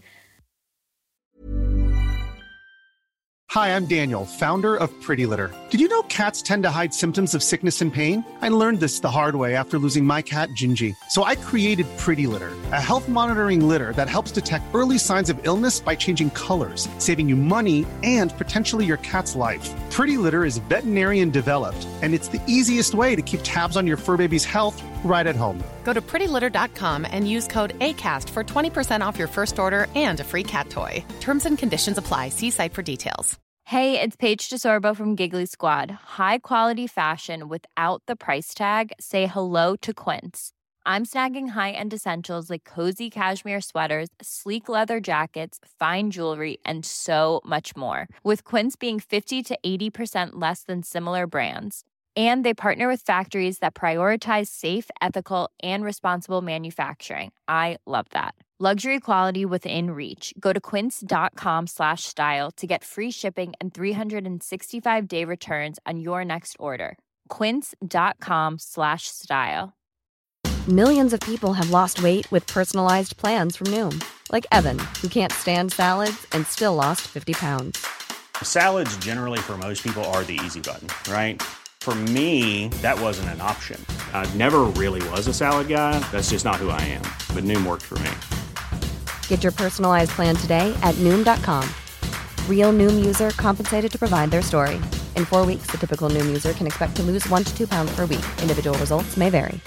Hi, I'm Daniel, founder of Pretty Litter. Did you know cats tend to hide symptoms of sickness and pain? I learned this the hard way after losing my cat, Gingy. So I created Pretty Litter, a health monitoring litter that helps detect early signs of illness by changing colors, saving you money and potentially your cat's life. Pretty Litter is veterinarian developed, and it's the easiest way to keep tabs on your fur baby's health right at home. Go to pretty litter dot com and use code ACAST for twenty percent off your first order and a free cat toy. Terms and conditions apply. See site for details. Hey, it's Paige DeSorbo from Giggly Squad. High quality fashion without the price tag. Say hello to Quince. I'm snagging high-end essentials like cozy cashmere sweaters, sleek leather jackets, fine jewelry, and so much more. With Quince being fifty to eighty percent less than similar brands. And they partner with factories that prioritize safe, ethical, and responsible manufacturing. I love that. Luxury quality within reach. Go to quince.com slash style to get free shipping and three sixty-five day returns on your next order. Quince.com slash style. Millions of people have lost weight with personalized plans from Noom. Like Evan, who can't stand salads and still lost fifty pounds. Salads generally for most people are the easy button, right? For me, that wasn't an option. I never really was a salad guy. That's just not who I am. But Noom worked for me. Get your personalized plan today at Noom dot com. Real Noom user compensated to provide their story. In four weeks, the typical Noom user can expect to lose one to two pounds per week. Individual results may vary.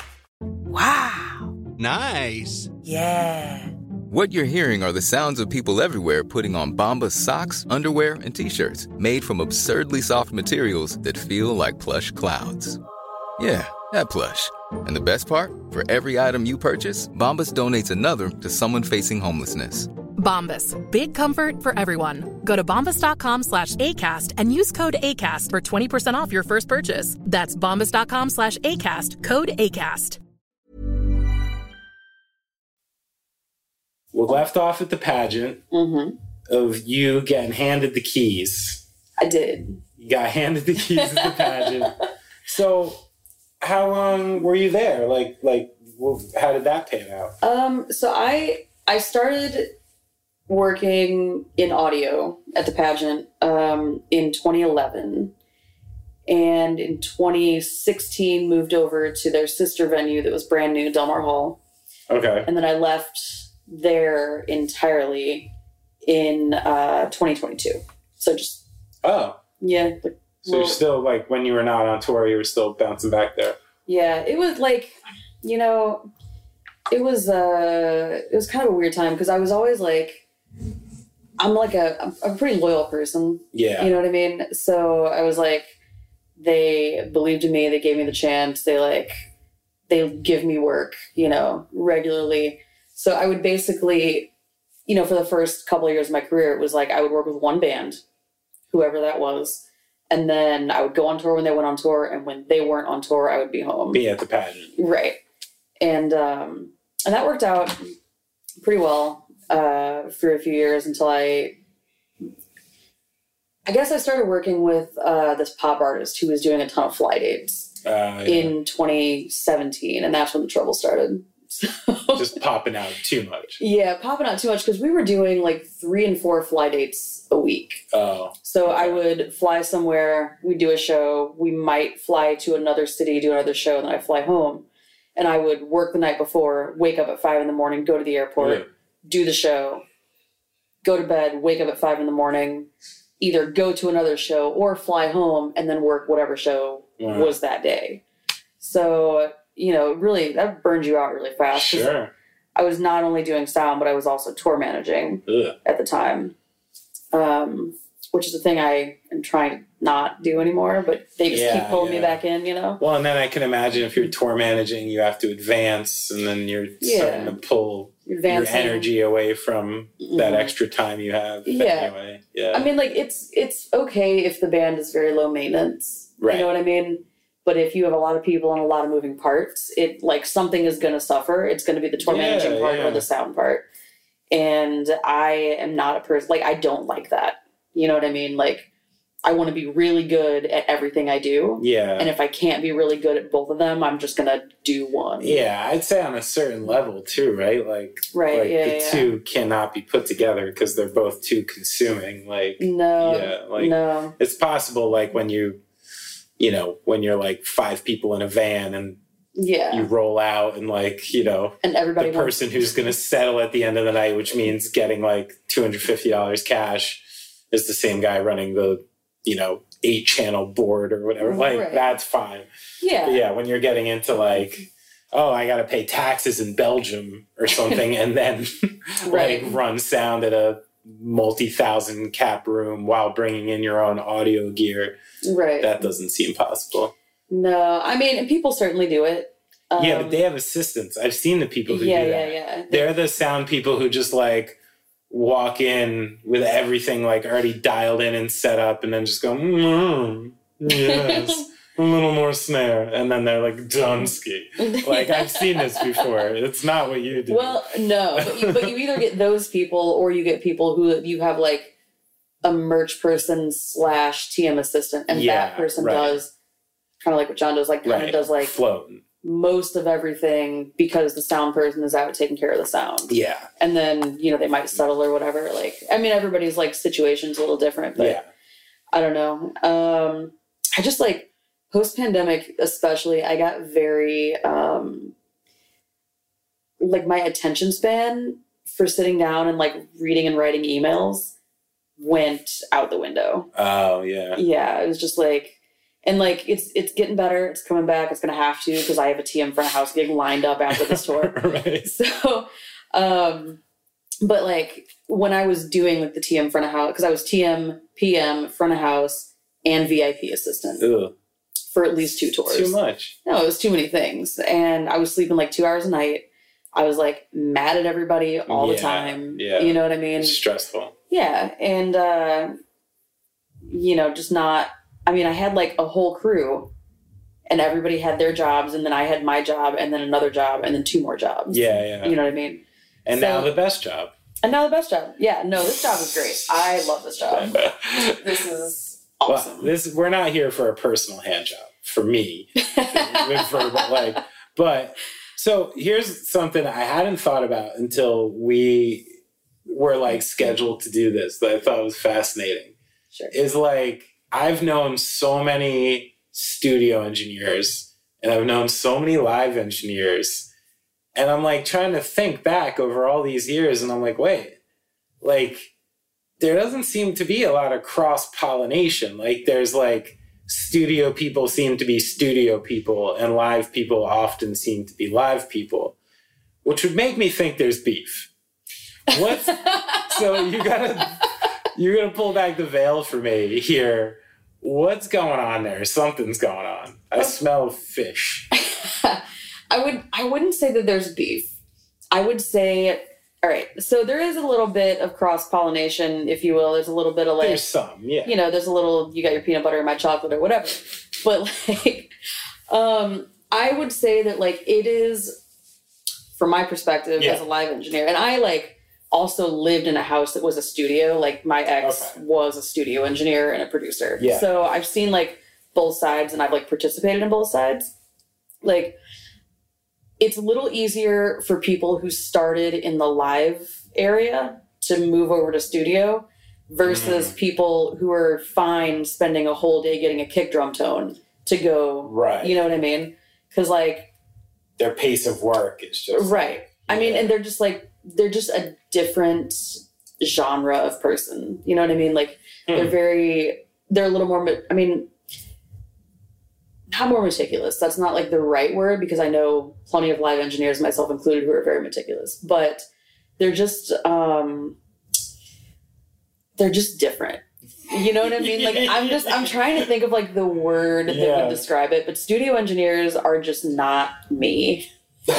Wow. Nice. Yeah. What you're hearing are the sounds of people everywhere putting on Bombas socks, underwear, and T-shirts made from absurdly soft materials that feel like plush clouds. Yeah, that plush. And the best part? For every item you purchase, Bombas donates another to someone facing homelessness. Bombas. Big comfort for everyone. Go to bombas.com slash ACAST and use code ACAST for twenty percent off your first purchase. That's bombas.com slash ACAST. Code ACAST. We left off at the pageant mm-hmm. of you getting handed the keys. I did. You got handed the keys at the pageant. So how long were you there? Like, like, well, how did that pan out? Um, so I I started working in audio at the pageant um, in twenty eleven. And in twenty sixteen, moved over to their sister venue that was brand new, Del Mar Hall. Okay. And then I left there entirely in uh, twenty twenty-two. So just... Oh. Yeah. So well, you're still, like, when you were not on tour, you were still bouncing back there. Yeah. It was, like, you know, it was, uh, it was kind of a weird time because I was always, like... I'm, like, a, I'm a pretty loyal person. Yeah. You know what I mean? So I was, like... They believed in me. They gave me the chance. They, like... They give me work, you know, regularly. So I would basically, you know, for the first couple of years of my career, it was like I would work with one band, whoever that was. And then I would go on tour when they went on tour. And when they weren't on tour, I would be home. Be at the pageant. Right. And um, and that worked out pretty well uh, for a few years until I, I guess I started working with uh, this pop artist who was doing a ton of fly dates uh, yeah. in twenty seventeen. And that's when the trouble started. So, just popping out too much. Yeah, popping out too much because we were doing like three and four fly dates a week. Oh. So I would fly somewhere, we'd do a show, we might fly to another city, do another show, and then I'd fly home. And I would work the night before, wake up at five in the morning, go to the airport, yeah. do the show, go to bed, wake up at five in the morning, either go to another show or fly home and then work whatever show yeah. was that day. So... You know, really, that burned you out really fast. Sure. I was not only doing sound, but I was also tour managing Ugh. at the time, um, which is a thing I am trying to not do anymore, but they just yeah, keep pulling yeah. me back in, you know? Well, and then I can imagine if you're tour managing, you have to advance, and then you're yeah. starting to pull Advancing. your energy away from mm-hmm. that extra time you have yeah. anyway. Yeah. I mean, like, it's it's okay if the band is very low maintenance. Right. You know what I mean? But if you have a lot of people and a lot of moving parts, it like something is going to suffer. It's going to be the tour Yeah, managing part yeah. or the sound part. And I am not a person, like, I don't like that. You know what I mean? Like, I want to be really good at everything I do. Yeah. And if I can't be really good at both of them, I'm just going to do one. Yeah, I'd say on a certain level too, right? Like, Right, like yeah, the yeah. two cannot be put together because they're both too consuming. Like, No, yeah, like no. it's possible, like when you, you know, when you're like five people in a van and Yeah. you roll out and like, you know, And everybody the wants- person who's going to settle at the end of the night, which means getting like two hundred fifty dollars cash, is the same guy running the, you know, eight channel board or whatever. Like, Right. that's fine. Yeah. But yeah, when you're getting into like, oh, I got to pay taxes in Belgium or something, and then Right. like run sound at a multi-thousand cap room while bringing in your own audio gear. Right. That doesn't seem possible. No, I mean, and people certainly do it. Um, yeah, but they have assistants. I've seen the people who yeah, do yeah, that. yeah. They're the sound people who just like walk in with everything like already dialed in and set up, and then just go, mm, yes, a little more snare, and then they're like, Dunsky. Like, I've seen this before. It's not what you do. Well, no, but you, but you either get those people or you get people who you have like a merch person slash T M assistant, and Yeah, that person right. does kind of like what John does, like kind of Right. does like float. most of everything because the sound person is out taking care of the sound. Yeah. And then, you know, they might settle or whatever. Like, I mean, everybody's like situation's a little different, but Yeah. I don't know. Um, I just like post pandemic, especially, I got very, um, like my attention span for sitting down and like reading and writing emails went out the window. Oh, yeah. Yeah. It was just like, and like, it's, it's getting better. It's coming back. It's going to have to, because I have a T M front of house gig lined up after this tour. Right. So, um, but like when I was doing like the T M front of house, because I was T M, P M, front of house, and V I P assistant Ugh. for at least two tours. Too much. No, it was too many things. And I was sleeping like two hours a night. I was like mad at everybody all the Yeah, time. yeah. You know what I mean? It's stressful. Yeah. And, uh, you know, just not, I mean, I had like a whole crew and everybody had their jobs, and then I had my job, and then another job, and then two more jobs. Yeah, yeah. You know what I mean? And So- now the best job. And now the best job. Yeah, no, this job is great. I love this job. This is awesome. Well, this we're not here for a personal hand job for me. for, like, but so here's something I hadn't thought about until we were like scheduled to do this that I thought was fascinating. Sure. Is like I've known so many studio engineers and I've known so many live engineers. And I'm like trying to think back over all these years, and I'm like, wait, like there doesn't seem to be a lot of cross-pollination. Like there's like studio people seem to be studio people, and live people often seem to be live people, which would make me think there's beef. What's so you gotta you gotta pull back the veil for me here. What's going on there? Something's going on. I smell fish. I would I wouldn't say that there's beef. I would say, all right, so there is a little bit of cross-pollination, if you will. There's a little bit of like, There's some, yeah. you know, there's a little, you got your peanut butter and my chocolate or whatever. But like, um, I would say that like it is, from my perspective Yeah. as a live engineer, and I like also lived in a house that was a studio. Like my ex Okay. was a studio engineer and a producer. Yeah. So I've seen like both sides, and I've like participated in both sides. Like, it's a little easier for people who started in the live area to move over to studio versus Mm. people who are fine spending a whole day getting a kick drum tone to go, Right. you know what I mean? Because like, Their pace of work is just right. I mean, and they're just like, they're just a different genre of person. You know what I mean? Like they're Hmm. very, they're a little more, ma- I mean, not more meticulous. That's not like the right word, because I know plenty of live engineers, myself included, who are very meticulous, but they're just, um, they're just different. You know what I mean? Like I'm just, I'm trying to think of like the word that Yeah. would describe it, but studio engineers are just not me.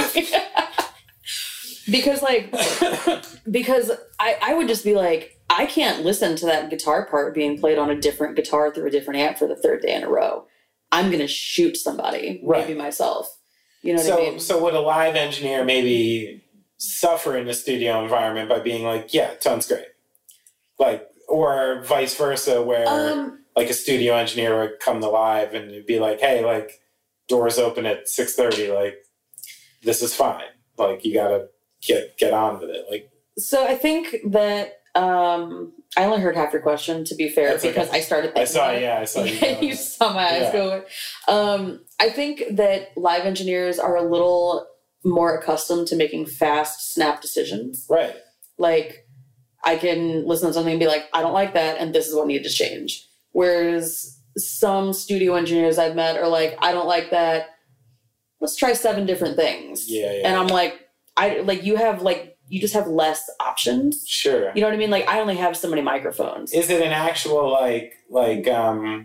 Because like, because I, I would just be like, I can't listen to that guitar part being played on a different guitar through a different amp for the third day in a row. I'm going to shoot somebody, right. maybe myself. You know what so, I mean? So would a live engineer maybe suffer in a studio environment by being like, yeah, tone's great? Like, or vice versa, where um, like a studio engineer would come to live and it'd be like, hey, like, doors open at six thirty, like, this is fine. Like, you got to get get on with it. Like, so I think that um, I only heard half your question, to be fair, because okay. I started thinking I saw, yeah, I saw you. You saw my eyes yeah. go. Um, I think that live engineers are a little more accustomed to making fast, snap decisions. Right. Like, I can listen to something and be like, I don't like that, and this is what needed to change. Whereas some studio engineers I've met are like, I don't like that. Let's try seven different things. Yeah, yeah. And I'm like, I like you have like you just have less options. Sure. You know what I mean? Like, I only have so many microphones. Is it an actual like like um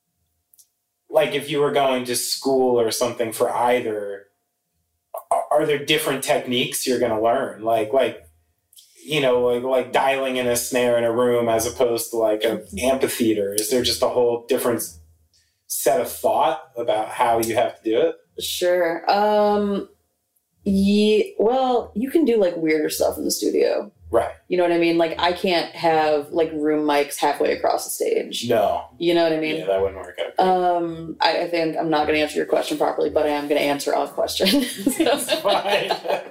like if you were going to school or something for either, are there different techniques you're going to learn? Like like you know, like like dialing in a snare in a room as opposed to like an amphitheater? Is there just a whole different set of thought about how you have to do it? Sure. Um, yeah, well, you can do like weirder stuff in the studio. Right. You know what I mean? Like, I can't have like room mics halfway across the stage. No. You know what I mean? Yeah, that wouldn't work out. Um, I, I think I'm not going to answer your question properly, but I am going to answer a question. It's fine.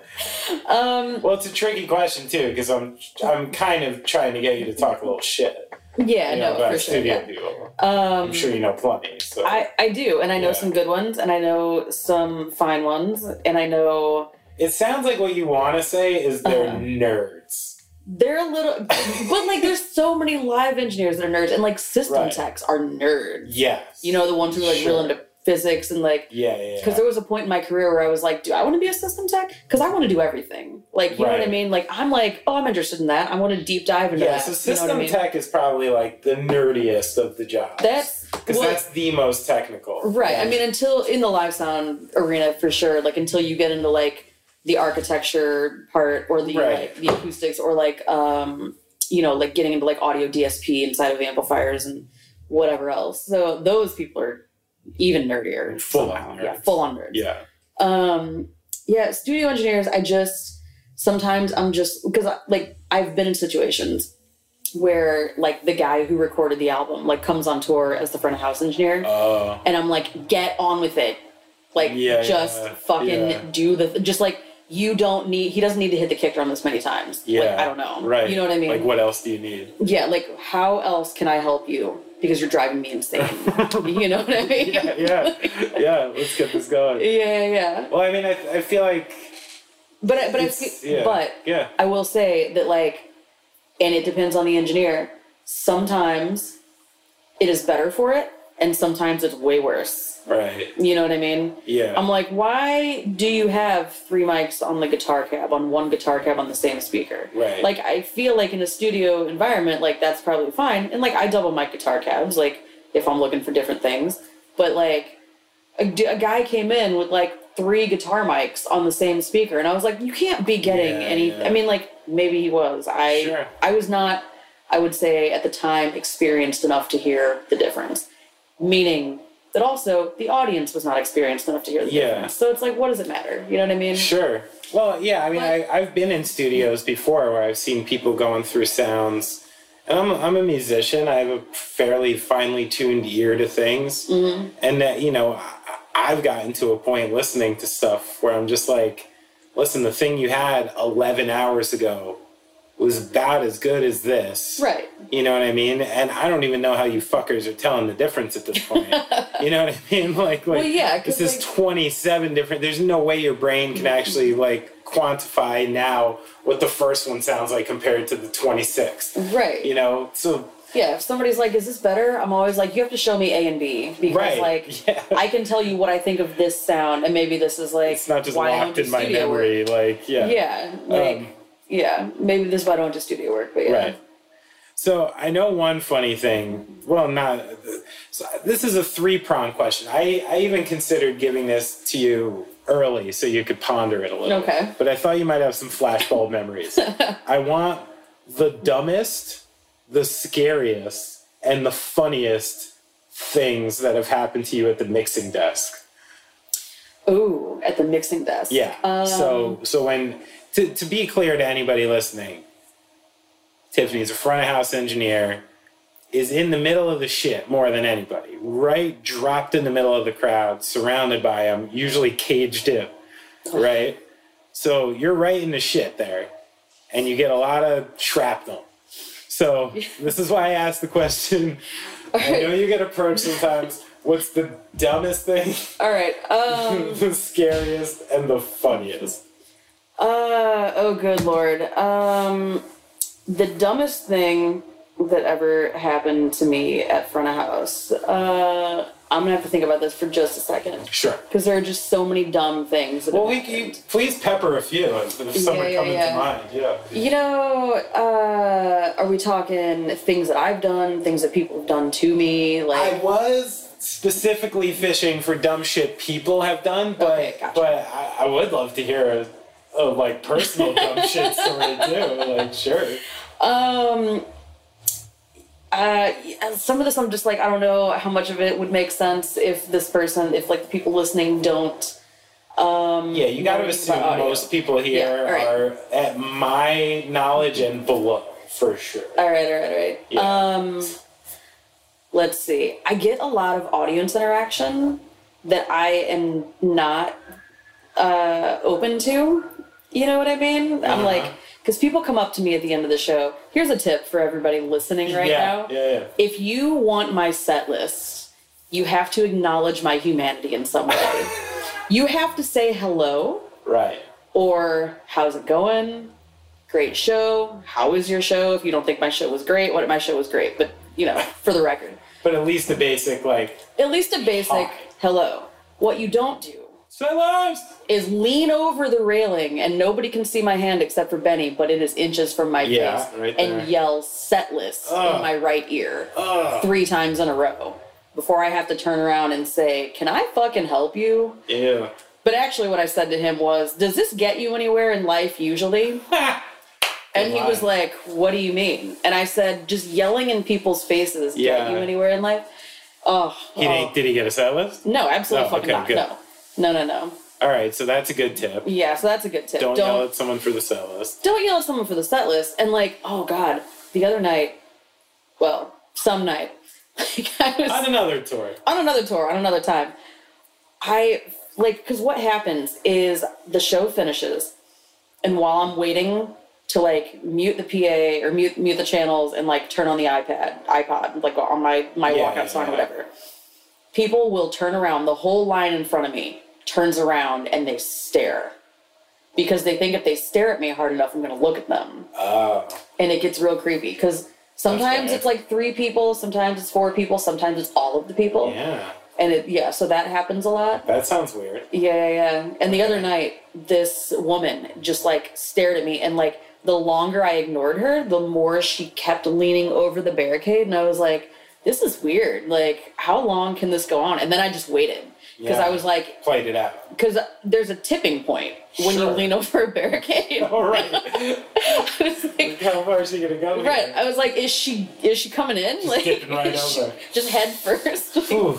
um, well, it's a tricky question too, because I'm I'm kind of trying to get you to talk a little shit. Yeah, you know, no, about for studio sure. people. Um, I'm sure you know plenty. So. I, I do, and I know yeah. some good ones, and I know some fine ones, and I know... It sounds like what you want to say is they're uh, nerds. They're a little... but, like, there's so many live engineers that are nerds, and, like, system right. techs are nerds. Yes. You know, the ones who are, like, sure. real into physics and, like... Yeah, yeah, Because yeah. there was a point in my career where I was like, do I want to be a system tech? Because I want to do everything. Like, you right. know what I mean? Like, I'm like, oh, I'm interested in that. I want to deep dive into yeah, that. so system you know what I mean? tech is probably, like, the nerdiest of the jobs. That's... Because well, that's the most technical. Right. Yeah. I mean, until... In the live sound arena, for sure. Like, until you get into, like, the architecture part or the, right. like, the acoustics or, like, um... you know, like getting into like audio D S P inside of amplifiers and whatever else. So those people are even nerdier. Full on nerds. Yeah, full on nerds. Yeah. Um, yeah, studio engineers, I just, sometimes I'm just, because like I've been in situations where like the guy who recorded the album like comes on tour as the front of house engineer. Uh, and I'm like, get on with it. Like yeah, just yeah, fucking yeah. do the, just like, you don't need, he doesn't need to hit the kick drum this many times. Yeah. Like, I don't know. Right. You know what I mean? Like, what else do you need? Yeah, like, how else can I help you? Because you're driving me insane. You know what I mean? Yeah, yeah. Yeah, let's get this going. Yeah, yeah. Well, I mean, I, I feel like... But, I, but, I, feel, yeah, but yeah. I will say that, like, and it depends on the engineer, sometimes it is better for it, and sometimes it's way worse. Right. You know what I mean? Yeah. I'm like, why do you have three mics on the guitar cab, on one guitar cab on the same speaker? Right. Like, I feel like in a studio environment, like, that's probably fine. And, like, I double mic guitar cabs, like, if I'm looking for different things. But, like, a, a guy came in with, like, three guitar mics on the same speaker. And I was like, you can't be getting yeah, any... Yeah. I mean, like, maybe he was. I Sure. I was not, I would say, at the time, experienced enough to hear the difference. Meaning... that also the audience was not experienced enough to hear the yeah. difference. So it's like, what does it matter? You know what I mean? Sure. Well, yeah, I mean, But, I, I've been in studios before where I've seen people going through sounds. And I'm, I'm a musician. I have a fairly finely tuned ear to things. Mm-hmm. And that, you know, I've gotten to a point listening to stuff where I'm just like, listen, the thing you had eleven hours ago was about as good as this. Right. You know what I mean? And I don't even know how you fuckers are telling the difference at this point. You know what I mean? Like, like well, yeah, this is like, twenty-seven different... There's no way your brain can actually, like, quantify now what the first one sounds like compared to the twenty-sixth. Right. You know? So... Yeah, if somebody's like, is this better? I'm always like, you have to show me A and B. Because, right. like, yeah. I can tell you what I think of this sound, and maybe this is, like... It's not just why locked in my memory. Work. Like, yeah. Yeah, like... Um, yeah, maybe this is why I don't do studio work, but yeah. Right. So I know one funny thing. Well, not. So this is a three-pronged question. I, I even considered giving this to you early so you could ponder it a little. Okay. But I thought you might have some flashbulb memories. I want the dumbest, the scariest, and the funniest things that have happened to you at the mixing desk. Ooh, at the mixing desk. Yeah. Um, so so when to to be clear to anybody listening, Tiffany's a front of house engineer, is in the middle of the shit more than anybody. Right, dropped in the middle of the crowd, surrounded by them, usually caged in. Right? So you're right in the shit there, and you get a lot of shrapnel. So this is why I asked the question. I know you get approached sometimes. What's the dumbest thing? All right. Um, the scariest and the funniest. Uh oh, good lord. Um, the dumbest thing that ever happened to me at front of house. Uh, I'm gonna have to think about this for just a second. Sure. Because there are just so many dumb things. That well, we can please pepper a few if some yeah, are yeah, coming yeah. to mind. Yeah. You know, uh, are we talking things that I've done, things that people have done to me? Like I was specifically fishing for dumb shit people have done, but okay, gotcha. but I, I would love to hear a, a like personal dumb shit story too. Like sure. Um. Uh, some of this I'm just like, I don't know how much of it would make sense if this person, if like the people listening don't. Um, yeah, you got to assume most people here yeah, right. are at my knowledge and below for sure. All right, all right, all right. Yeah. Um, let's see. I get a lot of audience interaction that I am not uh, open to. You know what I mean? Uh-huh. I'm like. Because people come up to me at the end of the show. Here's a tip for everybody listening right yeah, now. Yeah, yeah. If you want my set list, you have to acknowledge my humanity in some way. You have to say hello. Right. Or, how's it going? Great show. How was your show? If you don't think my show was great, what my show was great. But, you know, for the record. But at least a basic, like... At least a basic hi. Hello. What you don't do Say lives. is lean over the railing and nobody can see my hand except for Benny, but it is inches from my Yeah, face, right there. and yell set list Ugh. in my right ear Ugh. three times in a row before I have to turn around and say, can I fucking help you? Yeah. But actually what I said to him was, does this get you anywhere in life usually? And he was like, what do you mean? And I said, just yelling in people's faces Yeah. get you anywhere in life? Oh, He oh. didn't, did he get a set list? No, absolutely Oh, fucking okay, not. good. No. No, no, no. All right, so that's a good tip. Yeah, so that's a good tip. Don't, Don't yell at someone for the set list. Don't yell at someone for the set list. And like, oh God, the other night, well, some night, like I was On another tour. on another tour, on another time. I like, because what happens is the show finishes, and while I'm waiting to like mute the P A or mute mute the channels and like turn on the iPad, iPod, like on my my Yeah, walkout song yeah. or whatever, people will turn around. The whole line in front of me turns around and they stare. Because they think if they stare at me hard enough, I'm going to look at them. Oh. And it gets real creepy. Because sometimes Okay. it's like three people, sometimes it's four people, sometimes it's all of the people. Yeah. And it, yeah, so that happens a lot. That sounds weird. Yeah, yeah, yeah. And the other night, this woman just like stared at me. And like the longer I ignored her, the more she kept leaning over the barricade. And I was like, this is weird. Like, how long can this go on? And then I just waited. Because Yeah. I was like, Played it out. because there's a tipping point when Sure. you lean over a barricade. All right. I was like, How far is she gonna go? right. here? I was like, is she is she coming in? Just like dipping right is she- over. just head first. Ooh.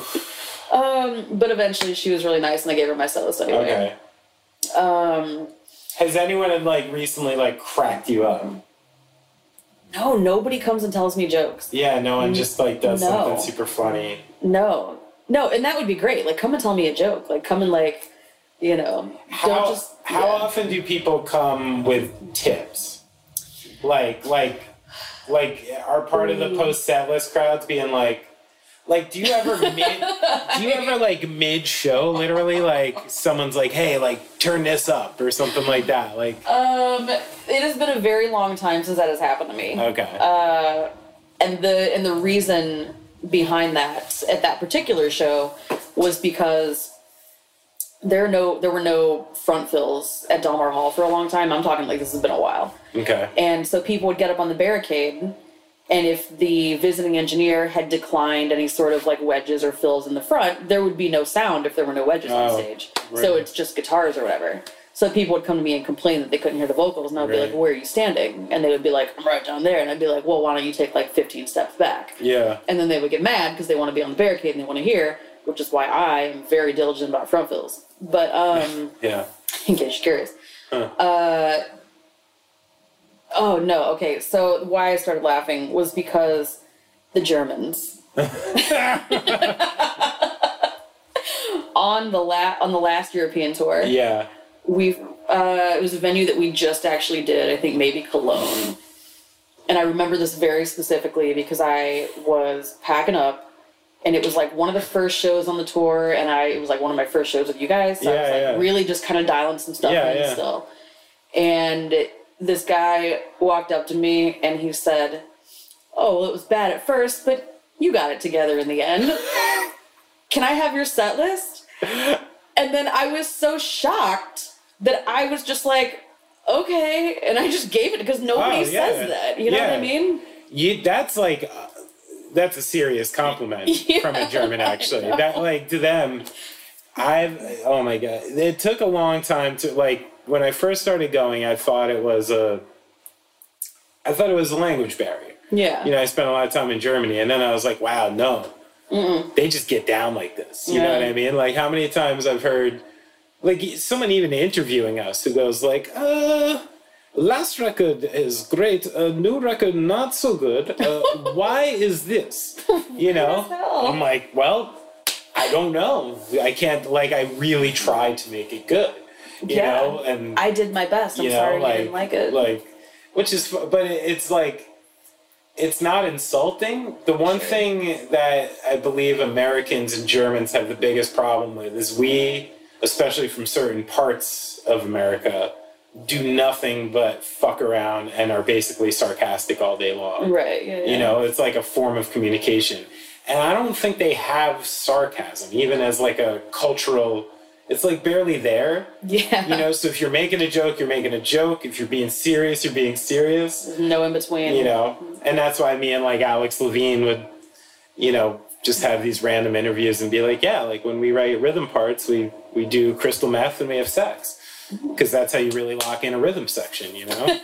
um, but eventually she was really nice, and I gave her my set list anyway. Okay. Um, Has anyone like recently like cracked you up? no, nobody comes and tells me jokes. Yeah, no one just like does No. something super funny. No, no, and that would be great. Like, come and tell me a joke. Like, come and like, you know, How don't just. how yeah. often do people come with tips? Like like like are part of the post set list crowds being like like do you ever mid do you ever like mid show literally like someone's like, hey, like turn this up or something like that? Like Um, it has been a very long time since that has happened to me. okay. Uh, and the and the reason behind that at that particular show was because there are no there were no front fills at Del Mar Hall for a long time. I'm talking like this has been a while. Okay. And so people would get up on the barricade, and if the visiting engineer had declined any sort of like wedges or fills in the front, there would be no sound if there were no wedges on Oh, stage. right. So it's just guitars or whatever. So people would come to me and complain that they couldn't hear the vocals, and I'd be Right. like, where are you standing? And they would be like, I'm right down there. And I'd be like, well, why don't you take like fifteen steps back? Yeah. And then they would get mad because they want to be on the barricade and they want to hear, which is why I am very diligent about front fills. But, um, Yeah. in case you're curious. Huh. Uh, oh, no. Okay. So why I started laughing was because the Germans on the la- on the last European tour. Yeah. We've uh, it was a venue that we just actually did. I think maybe Cologne, and I remember this very specifically because I was packing up, and it was like one of the first shows on the tour, and I it was like one of my first shows with you guys. So Yeah, I was like yeah. really just kind of dialing some stuff Yeah, in yeah. still. And this guy walked up to me and he said, "Oh, well, it was bad at first, but you got it together in the end. Can I have your set list?" And then I was so shocked that I was just like, okay. And I just gave it because nobody Wow, yeah. says that. You know Yeah. what I mean? You, that's like, uh, that's a serious compliment Yeah, from a German, actually. I know. That, like, to them, I've, oh my God. It took a long time to, like, when I first started going, I thought it was a, I thought it was a language barrier. Yeah. You know, I spent a lot of time in Germany, and then I was like, wow, no. Mm-mm. They just get down like this. You Yeah. know what I mean? Like, how many times I've heard, like, someone even interviewing us who goes like, uh, last record is great, a new record not so good. Uh, why is this? You know? hell? I'm like, well, I don't know. I can't, like, I really tried to make it good. You Yeah. know? And I did my best. I'm you know, sorry like, you didn't like it. Like, which is, fu- but it- it's like, it's not insulting. The one thing that I believe Americans and Germans have the biggest problem with is we, especially from certain parts of America, do nothing but fuck around and are basically sarcastic all day long. Right. Yeah, yeah. You know, it's like a form of communication. And I don't think they have sarcasm, even as like a cultural, it's like barely there. Yeah. You know, so if you're making a joke, you're making a joke. If you're being serious, you're being serious. There's no in between. You know, and that's why me and like Alex Levine would, you know, just have these random interviews and be like, yeah, like when we write rhythm parts, we, we do crystal meth and we have sex. Because that's how you really lock in a rhythm section, you know?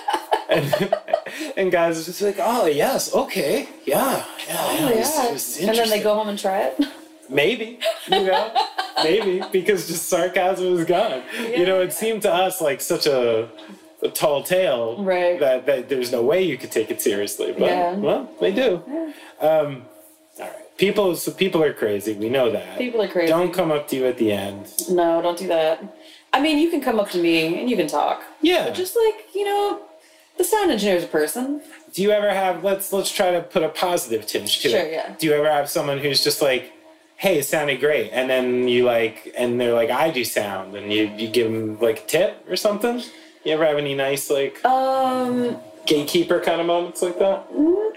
and, and guys are just like, oh, yes, okay, yeah, yeah. Oh, yeah, it's- yeah. it's And then they interesting. go home and try it. Maybe, you know, maybe because just sarcasm is gone. You know, it seemed to us like such a, a tall tale Right. that, that there's no way you could take it seriously. But, Yeah. well, they do. Um, all right. People, so people are crazy. We know that. People are crazy. Don't come up to you at the end. No, don't do that. I mean, you can come up to me and you can talk. Yeah. But just like, you know, the sound engineer's a person. Do you ever have, let's let's try to put a positive tinge to Sure, it. yeah. Do you ever have someone who's just like, hey, it sounded great, and then you like, and they're like, I do sound, and you, you give them like a tip or something? You ever have any nice like Um, gatekeeper kind of moments like that?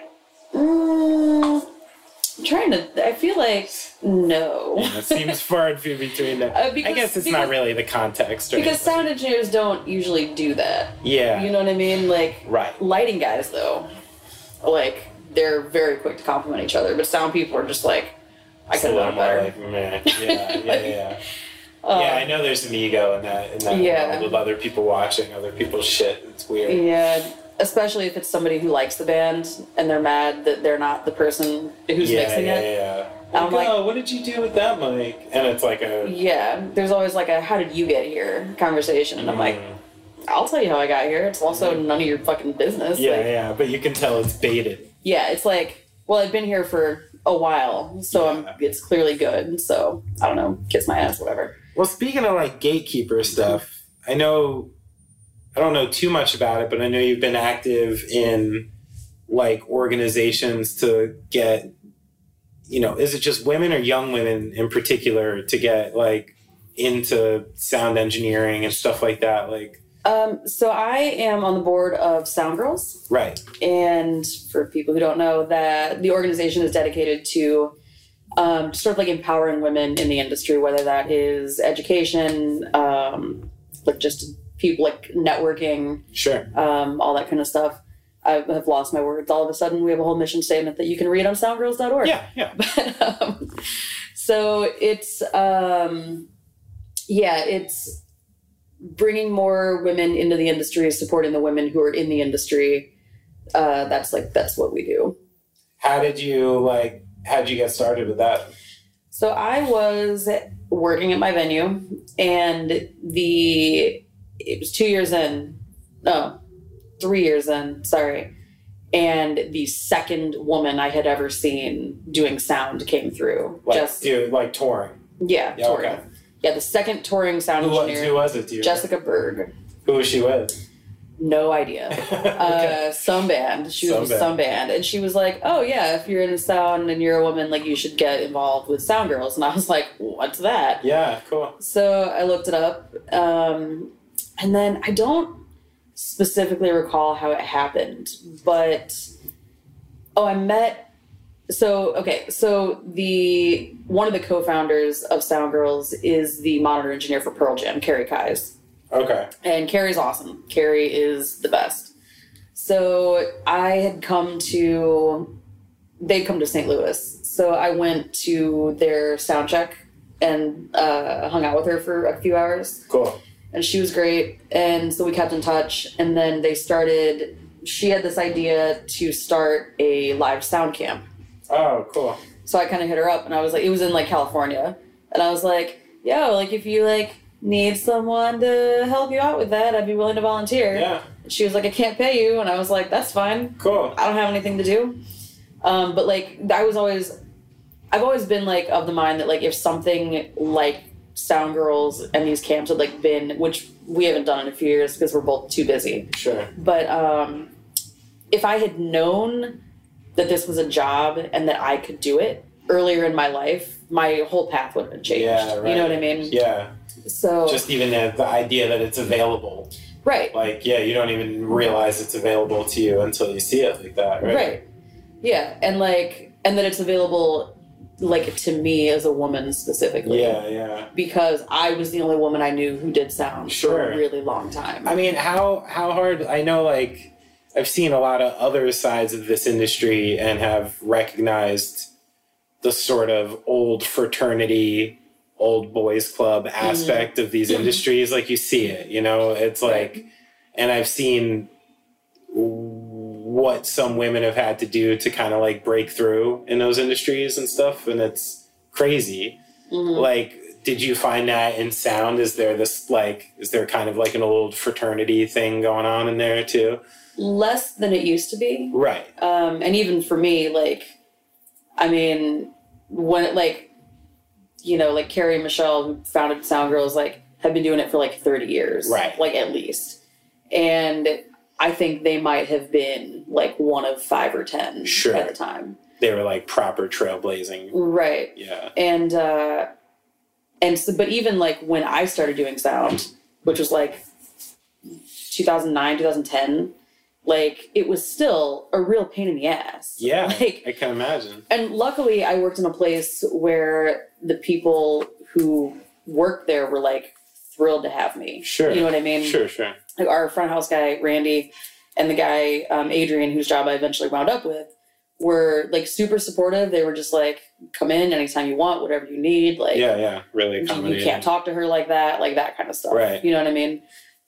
mm, I'm trying to, I feel like, no. Yeah, it seems far and few between that. Uh, because- I guess it's because- not really the context. Or Because anything. sound engineers don't usually do that. Yeah. You know what I mean? Like, Right. lighting guys, though, like, they're very quick to compliment each other, but sound people are just like, I It's a could have little done more it better. like, meh. Yeah, yeah, yeah. Uh, yeah, I know there's an ego in that, in that Yeah. world with other people watching, other people's shit. It's weird. Yeah, especially if it's somebody who likes the band and they're mad that they're not the person who's yeah, mixing yeah, it. yeah. I'm Like, like- oh, what did you do with that mic? And it's like a, Yeah, there's always like a "how did you get here" conversation, and I'm like, I'll tell you how I got here. It's also none of your fucking business. yeah, Like, yeah, but you can tell it's baited. yeah, it's like, well, I've been here for a while, so I'm, it's clearly good. So I don't know, kiss my ass, whatever. Well, speaking of like gatekeeper stuff, I know, I don't know too much about it, but I know you've been active in like organizations to get, you know, is it just women or young women in particular to get like into sound engineering and stuff like that? Like, Um, so I am on the board of Sound Girls. right. And for people who don't know, that the organization is dedicated to um, sort of like empowering women in the industry, whether that is education, um, like just people like networking, Sure. um, all that kind of stuff. I have lost my words. All of a sudden, we have a whole mission statement that you can read on sound girls dot org. Yeah, yeah. But, um, so it's, um, yeah, it's bringing more women into the industry, supporting the women who are in the industry. Uh, that's like, that's what we do. How did you like, how did you get started with that? So I was working at my venue, and the, it was two years in, no, three years in, sorry. And the second woman I had ever seen doing sound came through. Like, just dude, like touring? Yeah, yeah touring. Okay. Yeah, the second touring sound who, engineer. Who was it, do you Jessica Berg. Who was she with? No idea. okay. uh, some band. She was some with band. some band. And she was like, oh, yeah, if you're in sound and you're a woman, like, you should get involved with Sound Girls. And I was like, what's that? Yeah, cool. So I looked it up. Um, and then I don't specifically recall how it happened, but, oh, I met... So, okay, so the one of the co-founders of Sound Girls is the monitor engineer for Pearl Jam, Carrie Keyes. Okay. And Carrie's awesome. Carrie is the best. So I had come to, they'd come to Saint Louis. So I went to their sound check and uh, hung out with her for a few hours. Cool. And she was great. And so we kept in touch. And then they started, she had this idea to start a live sound camp. Oh, cool. So I kind of hit her up, and I was like, it was in like California. And I was like, yo, like if you like need someone to help you out with that, I'd be willing to volunteer. Yeah. She was like, I can't pay you. And I was like, that's fine. Cool. I don't have anything to do. Um, but like, I was always, I've always been like of the mind that like if something like Sound Girls and these camps had like been, which we haven't done in a few years because we're both too busy. Sure. But um, if I had known that this was a job and that I could do it earlier in my life, my whole path would have changed. Yeah, right. You know what I mean? Yeah. So just even the, the idea that it's available. Right. Like, yeah, you don't even realize it's available to you until you see it like that, right? Right. Yeah. And like, and that it's available like to me as a woman specifically. Yeah, yeah. Because I was the only woman I knew who did sound sure. for a really long time. I mean, how how hard, I know like, I've seen a lot of other sides of this industry and have recognized the sort of old fraternity, old boys club aspect mm. of these industries. Like you see it, you know, it's like, and I've seen what some women have had to do to kind of like break through in those industries and stuff. And it's crazy. Mm-hmm. Like, did you find that in sound? Is there this like, is there kind of like an old fraternity thing going on in there too? Less than it used to be. Right. Um, and even for me, like, I mean, when it, like, you know, like Carrie and Michelle, who founded Sound Girls, like, have been doing it for like thirty years. Right. Like, at least. And I think they might have been like one of five or ten sure. at the time. They were like proper trailblazing. Right. Yeah. And, uh, and so, but even like when I started doing sound, which was like two thousand nine, two thousand ten, like, it was still a real pain in the ass. Yeah, like, I can imagine. And luckily, I worked in a place where the people who worked there were, like, thrilled to have me. Sure. You know what I mean? Sure, sure. Like, our front house guy, Randy, and the guy, um, Adrian, whose job I eventually wound up with, were, like, super supportive. They were just like, come in anytime you want, whatever you need. Like, yeah, yeah, really accommodating. You can't talk to her like that, like that kind of stuff. Right. You know what I mean?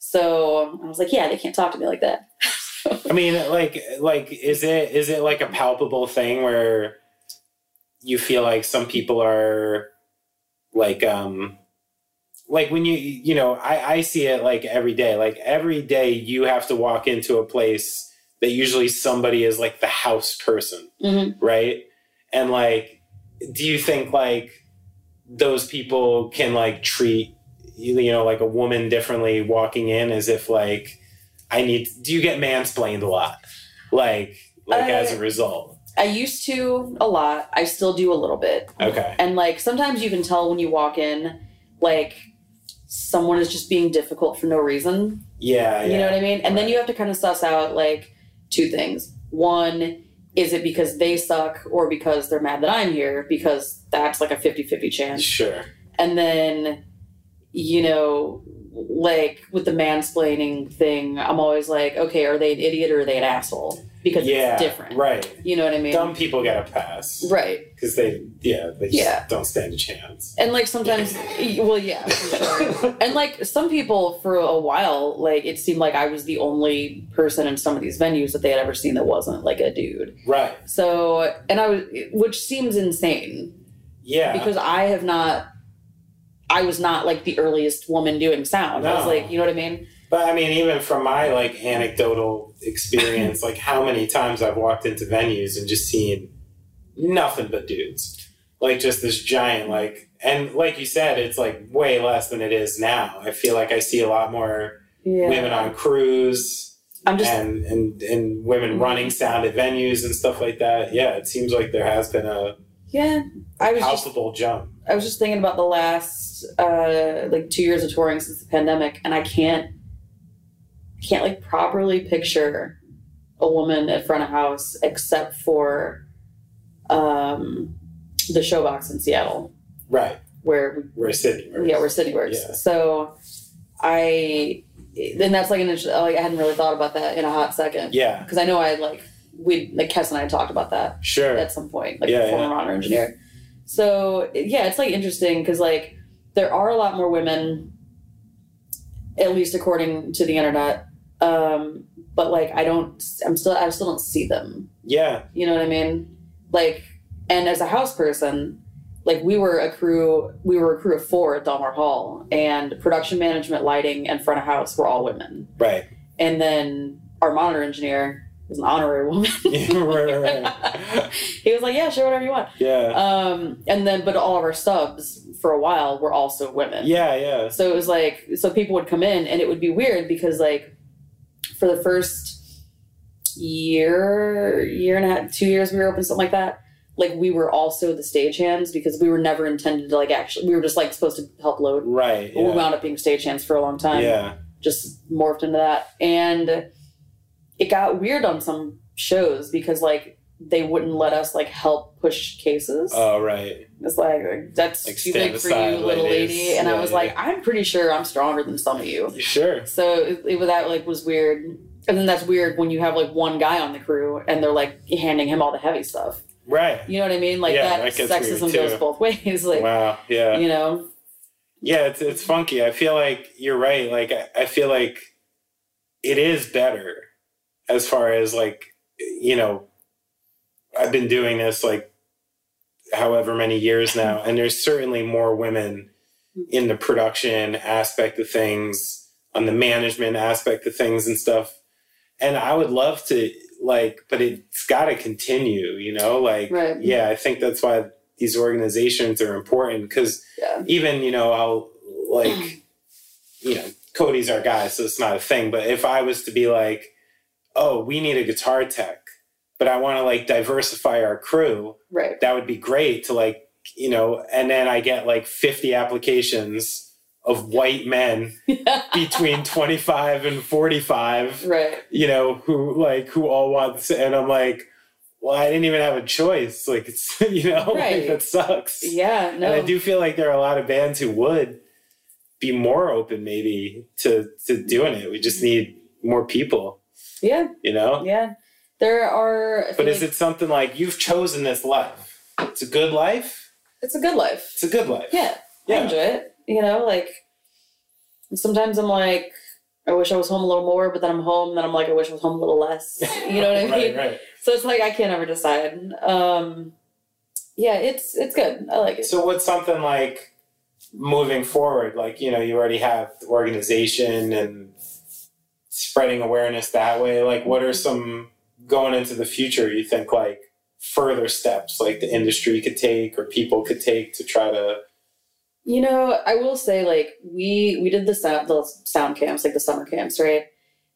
So I was like, yeah, they can't talk to me like that. I mean, like, like, is it is it like a palpable thing where you feel like some people are like, um, like when you, you know, I, I see it like every day, like every day you have to walk into a place that usually somebody is like the house person, mm-hmm. right? And like, do you think like those people can like treat, you know, like a woman differently walking in as if like, I need, do you get mansplained a lot? Like, like uh, as a result? I used to a lot. I still do a little bit. Okay. And like, sometimes you can tell when you walk in, like someone is just being difficult for no reason. Yeah. You yeah. know what I mean? And right. then you have to kind of suss out like two things. One, is it because they suck or because they're mad that I'm here? Because that's like a fifty-fifty chance. Sure. And then, you know, like with the mansplaining thing, I'm always like, okay, are they an idiot or are they an asshole? Because yeah, it's different. Right. You know what I mean? Dumb people get a pass. Right. Because they, yeah, they just Yeah. don't stand a chance. And like sometimes, well, yeah, for sure. And like some people for a while, like it seemed like I was the only person in some of these venues that they had ever seen that wasn't like a dude. Right. So, and I was, which seems insane. Yeah. Because I have not, I was not like the earliest woman doing sound. No. I was like, you know what I mean? But I mean, even from my like anecdotal experience, like how many times I've walked into venues and just seen nothing but dudes. Like just this giant, like, and like you said, it's like way less than it is now. I feel like I see a lot more Yeah. women on crews I'm just, and, and, and women running sound at venues and stuff like that. Yeah, it seems like there has been a yeah, I was just, palpable jump. I was just thinking about the last, uh, like two years of touring since the pandemic, and I can't, can't like properly picture a woman at front of house except for um, the Showbox in Seattle. Right. Where Where Sydney works. Yeah, where Sydney works. Yeah. So I, then that's like an interesting, like I hadn't really thought about that in a hot second. Yeah. Because I know I like, we, like Kess and I talked about that. Sure. At some point, like Yeah, a former yeah. monitor engineer. So yeah, it's like interesting because like there are a lot more women, at least according to the internet. Um, but like I don't, I'm still, I still don't see them. Yeah. You know what I mean? Like, and as a house person, like we were a crew, we were a crew of four at Delmar Hall, and production management, lighting, and front of house were all women. Right. And then our monitor engineer was an honorary woman. Yeah, right, right. He was like, yeah, sure, whatever you want. Yeah. Um, and then, but all of our subs for a while were also women. Yeah, yeah. So it was like, so people would come in and it would be weird because like for the first year, year and a half, two years we were open, something like that. Like we were also the stagehands because we were never intended to like actually, we were just like supposed to help load. Right. But we Yeah. wound up being stagehands for a long time. Yeah. Just morphed into that. And it got weird on some shows because like they wouldn't let us like help push cases. Oh, right. It's like, like, that's Like too stand big for you, aside, little ladies. lady. And Yeah, I was yeah. like, I'm pretty sure I'm stronger than some of you. Sure. So it, it was that like was weird. And then that's weird when you have like one guy on the crew and they're like handing him all the heavy stuff. Right. You know what I mean? Like Yeah, that, that gets sexism weird, too. goes both ways. Like, Wow. Yeah. you know? Yeah, it's it's funky. I feel like you're right. Like I, I feel like it is better as far as like, you know, I've been doing this like however many years now, and there's certainly more women in the production aspect of things, on the management aspect of things and stuff. And I would love to like, but it's got to continue, you know, like, Right. yeah, I think that's why these organizations are important because Yeah. even, you know, I'll like, you know, Cody's our guy, so it's not a thing. But if I was to be like, oh, we need a guitar tech, but I want to like diversify our crew, Right. that would be great to like, you know, and then I get like fifty applications of white men between twenty-five and forty-five, Right. you know, who like, who all want this. And I'm like, well, I didn't even have a choice. Like, it's, you know, Right. like, that sucks. Yeah. No. And I do feel like there are a lot of bands who would be more open maybe to, to doing it. We just need more people, Yeah. you know? Yeah. There are. I But feel is like it something like you've chosen this life? It's a good life? It's a good life. It's a good life. Yeah. Yeah. I enjoy it. You know, like sometimes I'm like, I wish I was home a little more, but then I'm home, then I'm like, I wish I was home a little less. You know what I Right, mean? right. So it's like I can't ever decide. Um, yeah, it's it's good. I like it. So what's something like moving forward? Like, you know, you already have the organization and spreading awareness that way. Like, what are some going into the future you think like further steps like the industry could take or people could take to try to? You know, I will say like we we did the sound the sound camps, like the summer camps, right?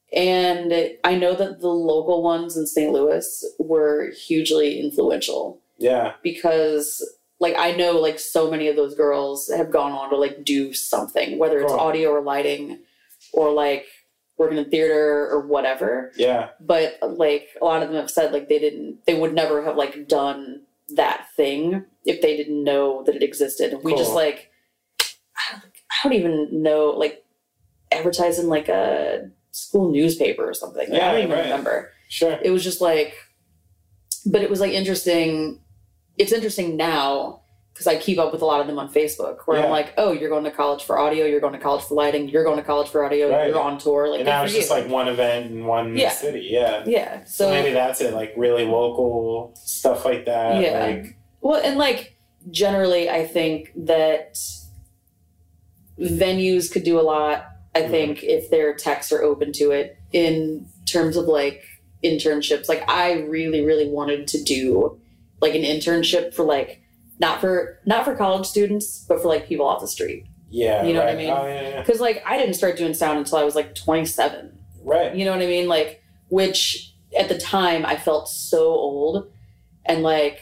And I know that the local ones in Saint Louis were hugely influential. Yeah. Because like I know like so many of those girls have gone on to like do something, whether it's Cool. audio or lighting or like working in theater or whatever. Yeah. But like a lot of them have said like they didn't they would never have like done that thing if they didn't know that it existed. We just Cool. like I don't, I don't even know like advertised in like a school newspaper or something. Yeah, I don't even right. remember. Sure. It was just like, but it was like interesting. It's interesting now because I keep up with a lot of them on Facebook where Yeah. I'm like, oh, you're going to college for audio, you're going to college for lighting, you're going to college for audio, Right. you're on tour. Like, And good now for it's just you. like one event in one Yeah. city. Yeah. Yeah. So, So, maybe that's it, like really local stuff like that. Yeah. Like, well, and like generally, I think that venues could do a lot. I Mm-hmm. think if their techs are open to it in terms of like internships. Like I really, really wanted to do like an internship for like not for not for college students, but for like people off the street. yeah. You know right. what I mean? Oh, yeah, yeah. Because like I didn't start doing sound until I was like twenty-seven. Right. You know what I mean? Like, which at the time I felt so old, and like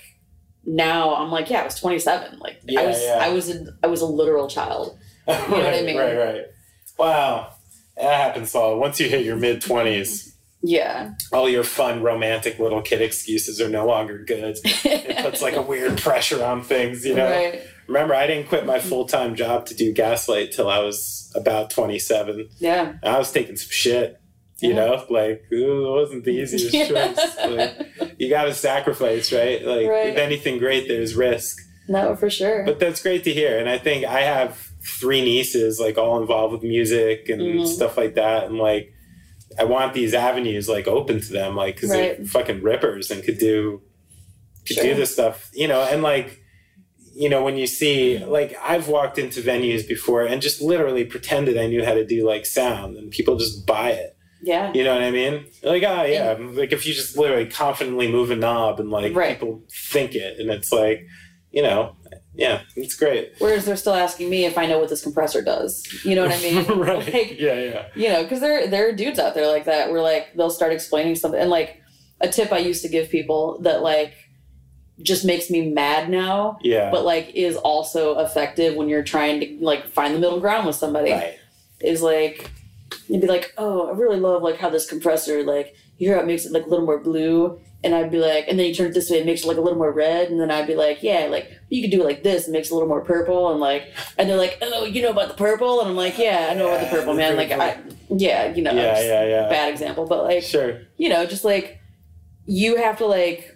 now I'm like, yeah, I was twenty-seven. Like Yeah, I was, yeah. I was, a, I was a literal child. You know what I Right, mean? Right, right. Wow. That happens all. Once you hit your mid twenties, Yeah. all your fun, romantic little kid excuses are no longer good. It puts like a weird pressure on things, you know? Right. Remember, I didn't quit my full-time job to do Gaslight till I was about twenty-seven. Yeah. I was taking some shit, you Yeah. know? Like, ooh, it wasn't the easiest choice. Like, you got to sacrifice, right? Like, Right. with anything great, there's risk. No, for sure. But that's great to hear. And I think I have three nieces, like, all involved with music and Mhm. stuff like that. And, like, I want these avenues, like, open to them, like, because Right. they're fucking rippers and could do, could Sure. do this stuff, you know? And, like, you know, when you see, like, I've walked into venues before and just literally pretended I knew how to do, like, sound, and people just buy it. Yeah. You know what I mean? Like, oh, yeah. Like, if you just literally confidently move a knob and, like, Right. people think it, and it's like, you know, yeah, it's great. Whereas they're still asking me if I know what this compressor does. You know what I mean? Right. Like, Yeah, yeah. you know, because there there are dudes out there like that where like they'll start explaining something, and like a tip I used to give people that like just makes me mad now, Yeah. but like is also effective when you're trying to like find the middle ground with somebody. Right. Is like you'd be like, oh, I really love like how this compressor, like you hear how it makes it like a little more blue, and I'd be like, and then you turn it this way, it makes it like a little more red, and then I'd be like, yeah, like you could do it like this, it makes it a little more purple, and like, and they're like, oh, you know about the purple, and I'm like, yeah, I know about the purple, man, like, I, yeah, you know, Yeah, just yeah, yeah. bad example, but like, Sure. you know, just like you have to like,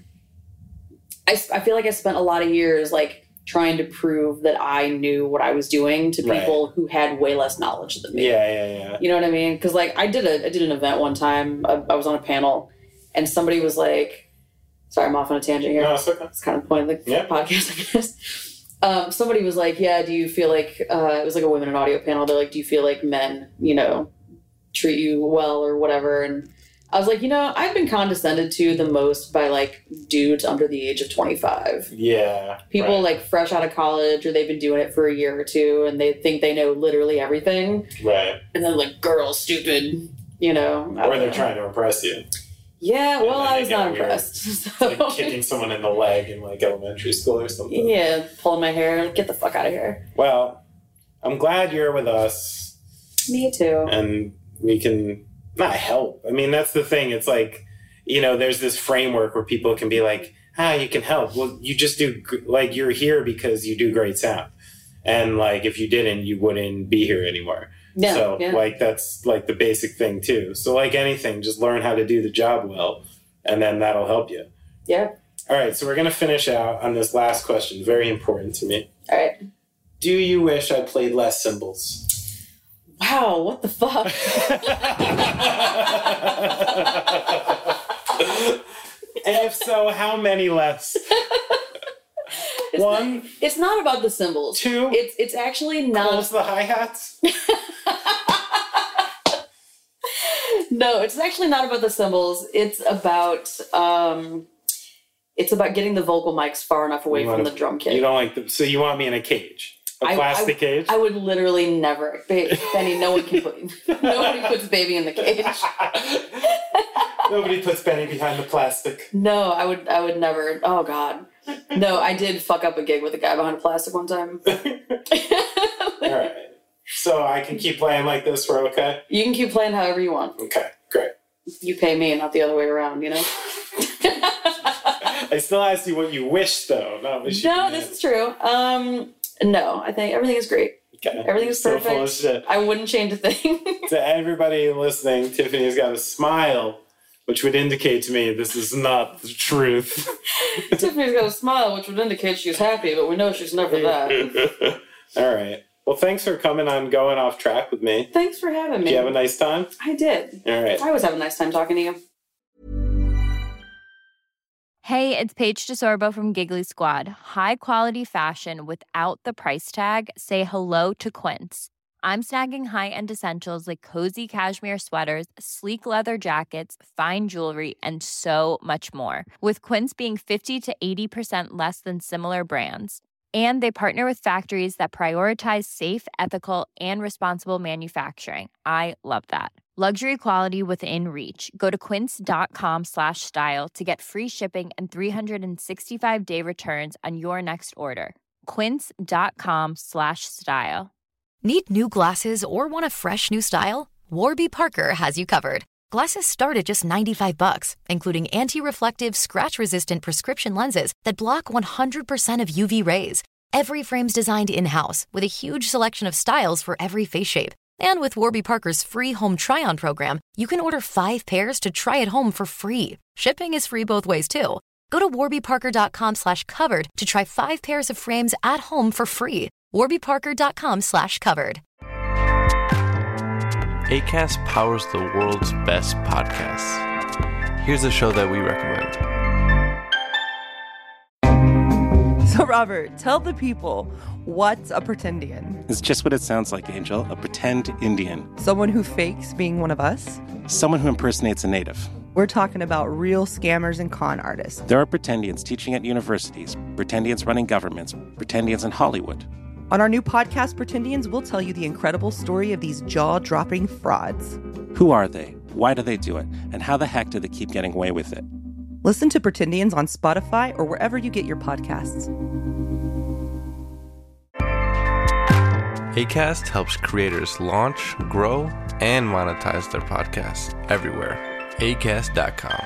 I, I feel like I spent a lot of years like trying to prove that I knew what I was doing to Right. people who had way less knowledge than me. Yeah, yeah, yeah. You know what I mean? Because like I did a I did an event one time. I, I was on a panel, and somebody was like, "Sorry, I'm off on a tangent here. No, it's okay. It's kind of the point of the Yeah. podcast, I guess." Um, somebody was like, "Yeah, do you feel like uh, it was like a women in audio panel? They're like, do you feel like men, you know, treat you well or whatever?" And I was like, you know, I've been condescended to the most by like dudes under the age of twenty-five. Yeah. People right. like fresh out of college, or they've been doing it for a year or two, and they think they know literally everything. Right. And then like, girl, stupid, you know. I Or don't they're know. trying to impress you. Yeah, And well, then I they was get not weird. impressed. So. Like kicking someone in the leg in like elementary school or something. Yeah, pulling my hair, like, get the fuck out of here. Well, I'm glad you're with us. Me too. And we can not help. I mean, that's the thing. It's like, you know, there's this framework where people can be like, ah, you can help. Well, you just do, gr- like, you're here because you do great sound. And, like, if you didn't, you wouldn't be here anymore. Yeah, So, yeah. like, that's, like, the basic thing, too. So, like anything, just learn how to do the job well, and then that'll help you. Yeah. All right, so we're going to finish out on this last question. Very important to me. All right. Do you wish I played less cymbals? Wow, what the fuck? And if so, how many less? It's One, Not, it's not about the cymbals. two, It's it's actually not. close the hi-hats. No, it's actually not about the cymbals. It's about um, it's about getting the vocal mics far enough away You from wanna- the drum kit. You don't like the, so you want me in a cage? A I- plastic I, cage? I would literally never. Ba- Benny, no one can put. Nobody puts baby in the cage. Nobody puts Benny behind the plastic. No, I would. I would never. Oh God. No, I did fuck up a gig with a guy behind a plastic one time. All right. So I can keep playing like this, we're okay? You can keep playing however you want. Okay, great. You pay me, not the other way around. You know. I still asked you what you wish, though, not what you No, did. this is true. Um, no, I think everything is great. Okay. Everything's so perfect. Full of shit. I wouldn't change a thing. To everybody listening, Tiffany's got a smile, which would indicate to me this is not the truth. Tiffany's got a smile, which would indicate she's happy, but we know she's never that. All right. Well, thanks for coming on Going Off Track with me. Thanks for having me. Did you have a nice time? I did. All right. I always have a nice time talking to you. Hey, it's Paige DeSorbo from Giggly Squad. High quality fashion without the price tag. Say hello to Quince. I'm snagging high-end essentials like cozy cashmere sweaters, sleek leather jackets, fine jewelry, and so much more. With Quince being fifty to eighty percent less than similar brands. And they partner with factories that prioritize safe, ethical, and responsible manufacturing. I love that. Luxury quality within reach. Go to quince.com slash style to get free shipping and three sixty-five day returns on your next order. Quince.com slash style. Need new glasses or want a fresh new style? Warby Parker has you covered. Glasses start at just ninety-five bucks, including anti-reflective, scratch-resistant prescription lenses that block one hundred percent of U V rays. Every frame's designed in-house with a huge selection of styles for every face shape. And with Warby Parker's free home try-on program, you can order five pairs to try at home for free. Shipping is free both ways, too. Go to warbyparker.com slash covered to try five pairs of frames at home for free. warbyparker.com slash covered. Acast powers the world's best podcasts. Here's a show that we recommend. So, Robert, tell the people, what's a pretendian? It's just what it sounds like, Angel. A pretend Indian. Someone who fakes being one of us? Someone who impersonates a native. We're talking about real scammers and con artists. There are pretendians teaching at universities, pretendians running governments, pretendians in Hollywood. On our new podcast, Pretendians, we'll tell you the incredible story of these jaw-dropping frauds. Who are they? Why do they do it? And how the heck do they keep getting away with it? Listen to Pretendians on Spotify or wherever you get your podcasts. Acast helps creators launch, grow, and monetize their podcasts everywhere. acast dot com.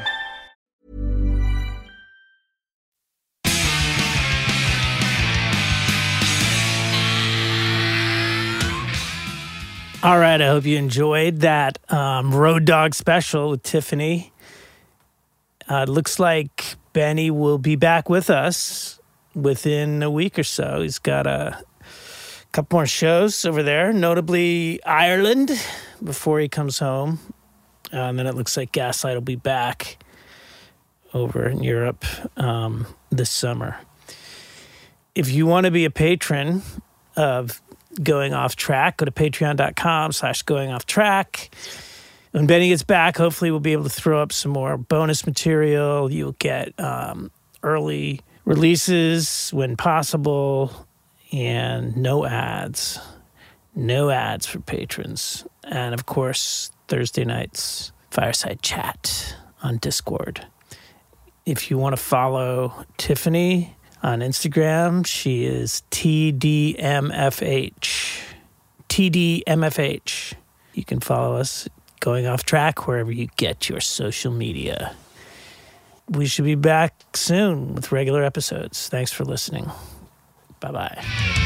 All right, I hope you enjoyed that um, Road Dog special with Tiffany. Uh, it looks like Benny will be back with us within a week or so. He's got a couple more shows over there, notably Ireland, before he comes home. Uh, and then it looks like Gaslight will be back over in Europe um, this summer. If you want to be a patron of Going Off Track, go to patreon.com slash going off track. When Benny gets back, hopefully we'll be able to throw up some more bonus material. You'll get um, early releases when possible and no ads. No ads for patrons. And of course, Thursday nights, fireside chat on Discord. If you want to follow Tiffany on Instagram, she is T D M F H. T D M F H. You can follow us Going Off Track wherever you get your social media. We should be back soon with regular episodes. Thanks for listening. Bye-bye.